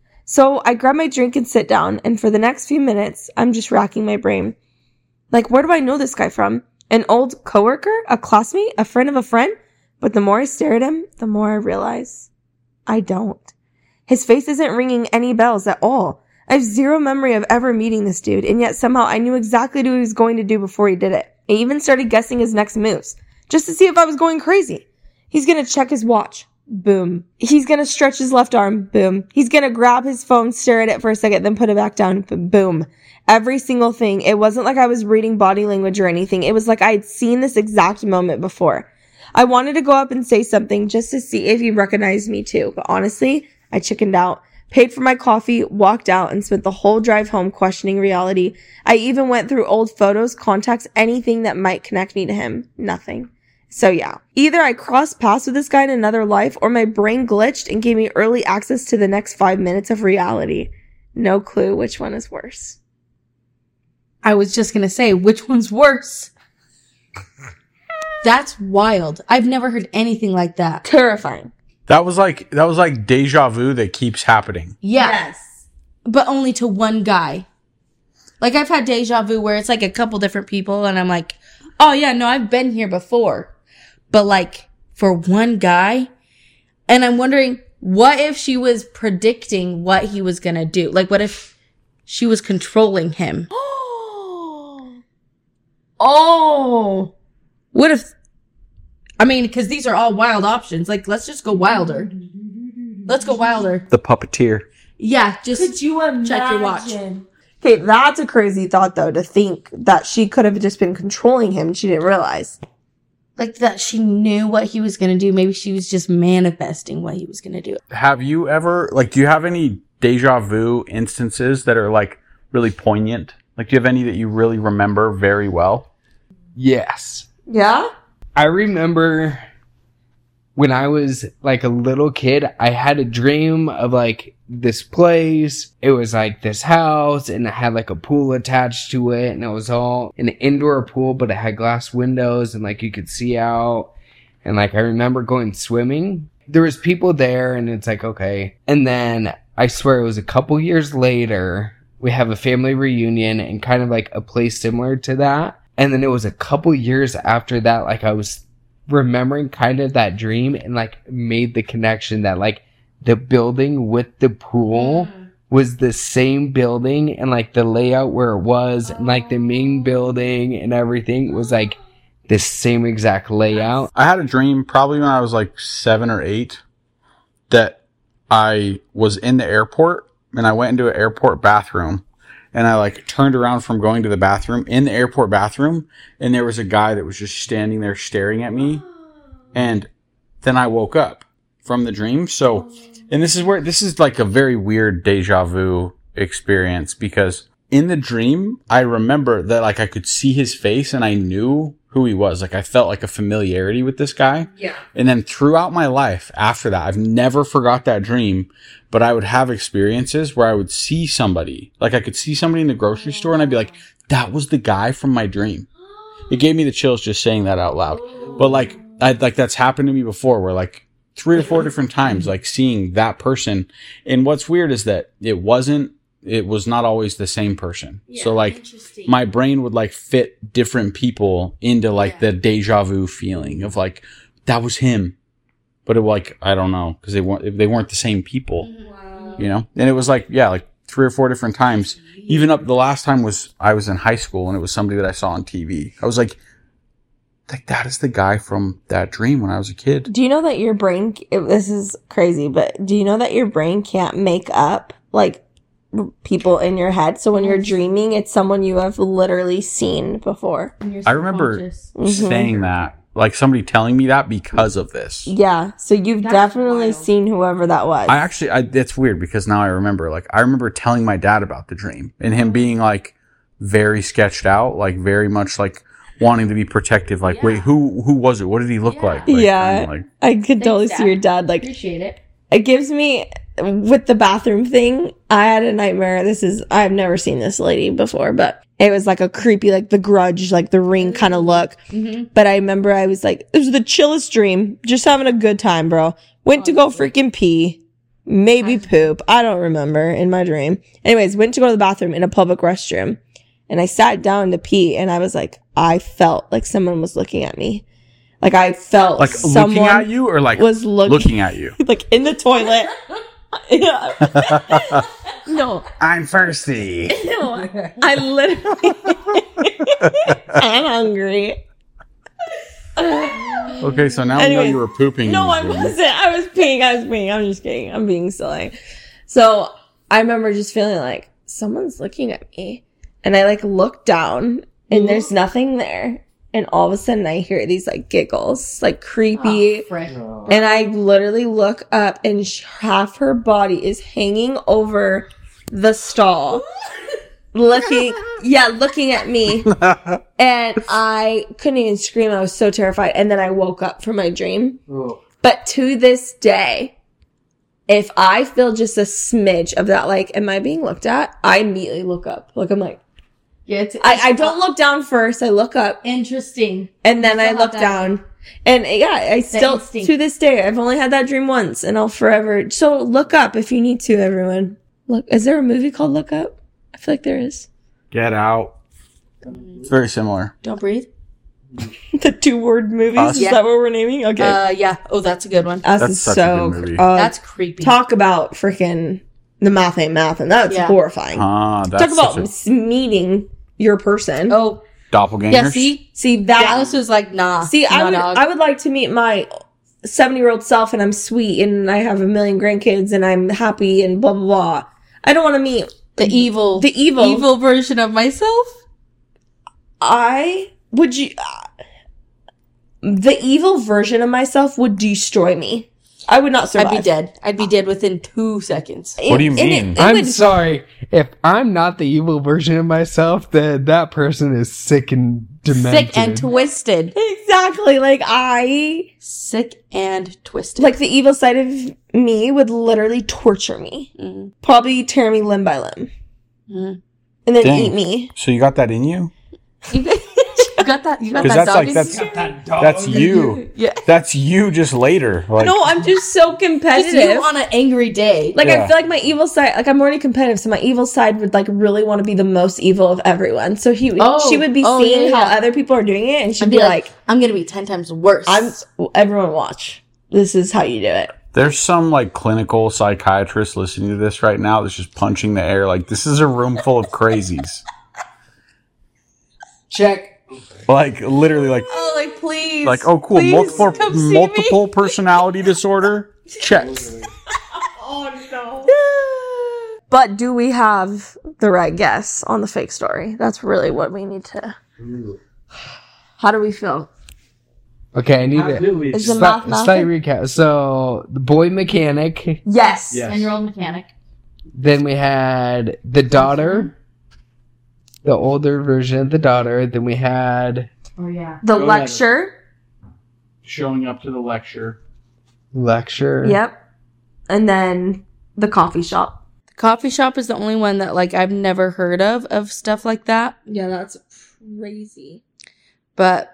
So I grab my drink and sit down, and for the next few minutes, I'm just racking my brain. Like, where do I know this guy from? An old coworker? A classmate? A friend of a friend? But the more I stare at him, the more I realize I don't. His face isn't ringing any bells at all. I have zero memory of ever meeting this dude, and yet somehow I knew exactly what he was going to do before he did it. I even started guessing his next moves, just to see if I was going crazy. He's gonna check his watch. Boom. He's gonna stretch his left arm. Boom. He's gonna grab his phone, stare at it for a second, then put it back down. Boom. Every single thing. It wasn't like I was reading body language or anything. It was like I had seen this exact moment before. I wanted to go up and say something just to see if he recognized me too, but honestly, I chickened out. Paid for my coffee, walked out, and spent the whole drive home questioning reality. I even went through old photos, contacts, anything that might connect me to him. Nothing. So yeah, either I crossed paths with this guy in another life or my brain glitched and gave me early access to the next five minutes of reality. No clue which one is worse. I was just going to say, which one's worse? That's wild. I've never heard anything like that. Terrifying. That was like that was like deja vu that keeps happening. Yeah. Yes. But only to one guy. Like, I've had deja vu where it's like a couple different people and I'm like, oh yeah, no, I've been here before. But like, for one guy, and I'm wondering, what if she was predicting what he was gonna do? Like, what if she was controlling him? Oh! What if, I mean, because these are all wild options. Like, let's just go wilder. Let's go wilder. The puppeteer. Yeah, just Could you imagine? check your watch. Okay, that's a crazy thought though, to think that she could have just been controlling him and she didn't realize. Like that she knew what he was going to do. Maybe she was just manifesting what he was going to do. Have you ever, like, do you have any deja vu instances that are, like, really poignant? Like, do you have any that you really remember very well? Yes. Yeah? I remember when I was like a little kid, I had a dream of like this place. It was like this house and it had like a pool attached to it, and it was all an indoor pool, but it had glass windows and like you could see out. And like I remember going swimming. There was people there and it's like, okay. And then I swear it was a couple years later, we have a family reunion and kind of like a place similar to that. And then it was a couple years after that, like I was remembering kind of that dream and like made the connection that like the building with the pool was the same building, and like the layout where it was and like the main building and everything was like the same exact layout. I had a dream probably when I was like seven or eight that I was in the airport and I went into an airport bathroom. And I like turned around from going to the bathroom in the airport bathroom, and there was a guy that was just standing there staring at me. And then I woke up from the dream. So, and this is where, this is like a very weird deja vu experience, because in the dream, I remember that like I could see his face and I knew who he was. Like I felt like a familiarity with this guy. Yeah. And then throughout my life after that, I've never forgot that dream, but I would have experiences where I would see somebody, like I could see somebody in the grocery store and I'd be like, that was the guy from my dream. It gave me the chills just saying that out loud. But like, I like that's happened to me before where like three or four different times, like seeing that person. And what's weird is that it wasn't, it was not always the same person. Yeah, so like my brain would like fit different people into like yeah. the deja vu feeling of like, that was him. But it like, I don't know, because they weren't, they weren't the same people, wow. you know? And it was like, yeah, like three or four different times. Even up the last time was, I was in high school and it was somebody that I saw on T V. I was like, like that is the guy from that dream when I was a kid. Do you know that your brain, this is crazy, but do you know that your brain can't make up like people in your head? So when you're dreaming, it's someone you have literally seen before. I remember mm-hmm. saying that, like somebody telling me that because of this. Yeah. So you've That's definitely wild. Seen whoever that was. I actually, I, it's weird because now I remember, like, I remember telling my dad about the dream and him being like very sketched out, like very much like wanting to be protective. Like, yeah. wait, who, who was it? What did he look yeah. like? like? Yeah. Like, I could Thanks, totally Dad. See your dad. Like, appreciate it. It gives me, with the bathroom thing, I had a nightmare. This is, I've never seen this lady before, but it was like a creepy, like The Grudge, like The Ring kind of look. Mm-hmm. But I remember I was like, it was the chillest dream. Just having a good time, bro. Went to go freaking pee. Maybe poop. I don't remember in my dream. Anyways, went to go to the bathroom in a public restroom. And I sat down to pee and I was like, I felt like someone was looking at me. Like I felt like someone looking at you or like was looking, looking at you. Like in the toilet. No. I'm thirsty. No. I literally I'm hungry. Okay, so now Anyways, we know you were pooping. No, I wasn't. I was peeing. I was peeing. I'm just kidding. I'm being silly. So I remember just feeling like someone's looking at me. And I like look down and there's nothing there. And all of a sudden I hear these like giggles, like creepy. Oh, and I literally look up and half her body is hanging over the stall. looking, yeah, looking at me. And I couldn't even scream. I was so terrified. And then I woke up from my dream. Oh. But to this day, if I feel just a smidge of that, like, am I being looked at? I immediately look up. Like, I'm like, Yeah, it's, I, I don't look down first. I look up. interesting. And then I Still look have that. down. And yeah, I still, instinct. to this day, I've only had that dream once and I'll forever. So look up if you need to, everyone. Look, is there a movie called Look Up? I feel like there is. Get Out. It's very similar. Don't breathe. The two word movies? Us? Is Yeah. that what we're naming? Okay. Uh, yeah. Oh, that's a good one. Us That's is such a so, good movie. uh, That's creepy. talk about freaking the math ain't math, and that's Yeah. horrifying. Ah, that's talk about such a s- meeting your person. Oh, doppelganger. yeah. See, See that? Dallas was like, nah. See, I nah, would, dog. I would like to meet my seventy-year-old self, and I'm sweet, and I have a million grandkids, and I'm happy, and blah blah blah. I don't want to meet the evil, the evil. evil version of myself. I would you. Uh, the evil version of myself would destroy me. I would not survive. I'd be dead. I'd be dead within two seconds. What do you And it- mean? it I'm would- sorry. If I'm not the evil version of myself, then that person is sick and demented. Sick and twisted. Exactly. Like I, Sick and twisted. like the evil side of me would literally torture me. Mhm. Probably tear me limb by limb. Mhm. And then Dang. eat me. So you got that in you? You got that? You got Because that that's dog like in that's you? that's you. Yeah. That's you just later. Like No, I'm just so Just competitive. you on an angry day. Like I Yeah. feel like my evil side, like I'm already competitive, so my evil side would like really want to be the most evil of everyone. So he, Oh, she would be oh, seeing yeah, how yeah. other people are doing it, and she'd I'd be, be like, like, I'm gonna be ten times worse. "I'm everyone watch. This is how you do it." there's some like clinical psychiatrist listening to this right now that's just punching the air. Like this is a room full of crazies. Check. Like literally, like Oh, like please. like oh cool, Please multiple come see multiple personality disorder. Check. But do we have the right guess on the fake story? That's really what we need to. How do we feel? Okay, I need to. Is the Slight, math math? slight recap. So, the boy mechanic. Yes. ten-year-old mechanic. Then we had the daughter. The older version of the daughter. Then we had Oh yeah. The Oh, yeah. lecture. Showing up to the lecture. lecture. Yep. And then the coffee shop. The coffee shop is the only one that like I've never heard of of stuff like that. Yeah, that's crazy. But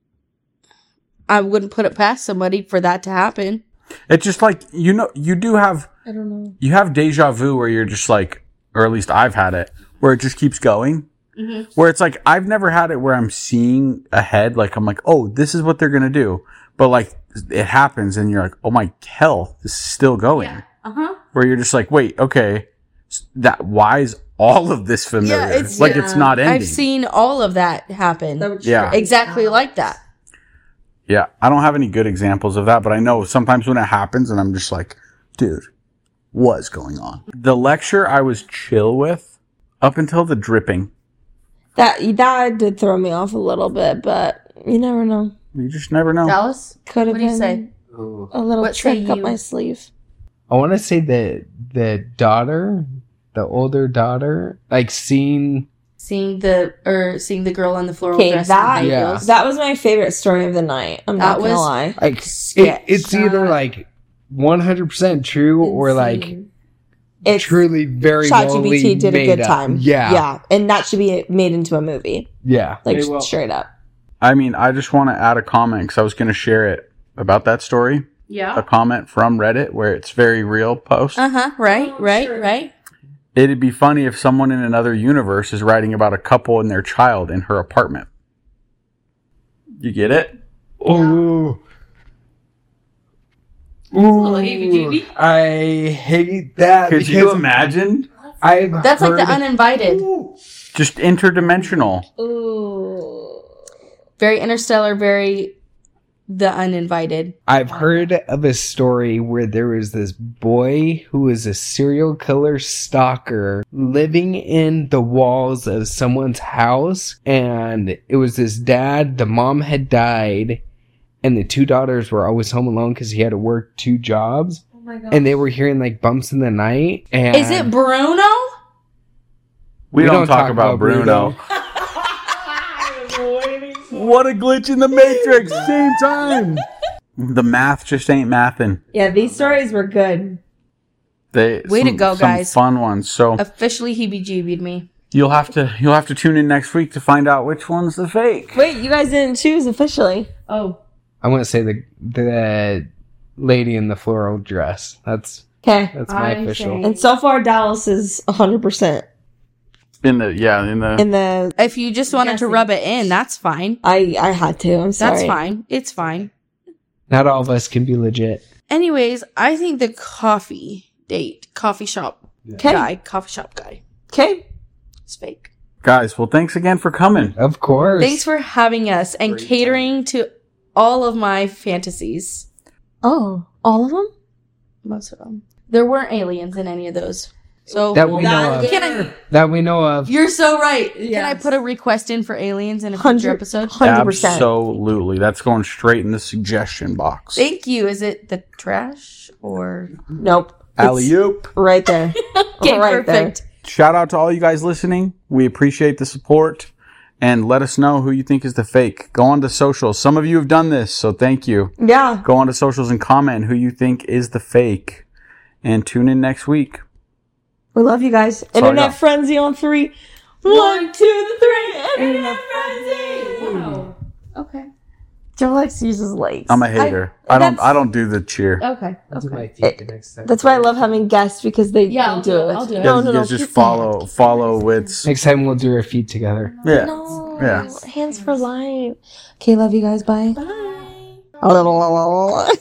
I wouldn't put it past somebody for that to happen. It's just like you know you do have I don't know. you have deja vu where you're just like, or at least I've had it where it just keeps going. Mm-hmm. Where it's like I've never had it where I'm seeing ahead, like I'm like, oh, this is what they're gonna do, but like it happens and you're like, oh my hell, this is still going. Uh huh. Where you're just like, wait, okay, s- that why is all of this familiar? Yeah, it's- like yeah. it's not ending. I've seen all of that happen. Yeah. Exactly like that. Yeah, I don't have any good examples of that, but I know sometimes when it happens and I'm just like, dude, what's going on? The lecture I was chill with up until the dripping. That that did throw me off a little bit, but you never know. You just never know. Dallas, Could have what do you been say? a little What say trick up you? my sleeve. I want to say the the daughter, the older daughter, like seeing. Seeing the or seeing the girl on the floor. Okay, dressed that in high Yeah. heels. that was my favorite story of the night. I'm That not gonna was- lie. Like it, Sketch. it's either like one hundred percent true or like It's truly very well ChatGPT did a made good up. time. Yeah, yeah, and that should be made into a movie, yeah. like They will. straight up. I mean, I just want to add a comment because I was going to share it about that story. A Yeah. comment from Reddit where it's very real post. Uh huh. Right. Right. Right. It'd be funny if someone in another universe is writing about a couple and their child in her apartment. You get it? Ooh. little heebie-jeebie. I hate that Could you because imagine? I've That's like heard, the uninvited. Just interdimensional. Ooh. Very interstellar. Very the uninvited. I've heard of a story where there was this boy who was a serial killer stalker living in the walls of someone's house, and it was this dad. The mom had died, and the two daughters were always home alone because he had to work two jobs. Oh my god. And they were hearing like bumps in the night. And Is it Bruno? We, don't, talk, about, Bruno. What a glitch in the Matrix. Same time. The math just ain't mathing. Yeah, these stories were good. They Way some, to go, some guys. Fun ones. So Officially heebie-jeebied me. you'll have to you'll have to tune in next week to find out which one's the fake. Wait, you guys didn't choose officially. Oh. I want to say the the lady in the floral dress. That's Okay. that's my I official. think- And so far, Dallas is one hundred percent. In the yeah, in the In the, If you just wanted to rub it in, that's fine. I, I had to. I'm sorry. That's fine. It's fine. Not all of us can be legit. Anyways, I think the coffee date, coffee shop Okay. guy, coffee shop guy, Okay. it's fake. guys, well thanks again for coming. Of course. Thanks for having us and catering to all of my fantasies. Oh, all of them? Most of them. There weren't aliens in any of those. So that we know of. can I, That we know of. you're so right. Can I put a request in for aliens in a future Hundred episode? hundred percent. Absolutely. That's going straight in the suggestion box. Thank you. Is it the trash or? Nope. Alley It's oop. right there. Okay, right perfect. Shout out to all you guys listening. We appreciate the support. And let us know who you think is the fake. Go on to socials. Some of you have done this, so thank you. there. Yeah. Go on to socials and comment who you think is the fake. And tune in next week. We love you guys. all I Internet got. frenzy on three. One, two, three. Internet frenzy. Wow. Okay. Joe Lex uses legs. I'm a hater. I, don't that's- I don't do the cheer. Okay. I'll do my Okay. feet the next time. That's why I love having guests because they Yeah, don't I'll do do it. it. I'll do it. No, you no, no. guys just keep follow follow Wits. Next time we'll do our feet together. Yeah. No. Yeah. Hands for life. Okay, love you guys. Bye. Bye.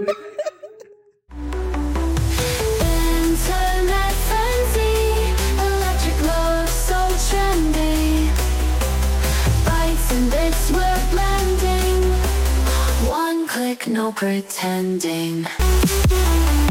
Internet frenzy, electric love so trendy. Bytes and bits we're blending. One click, no pretending.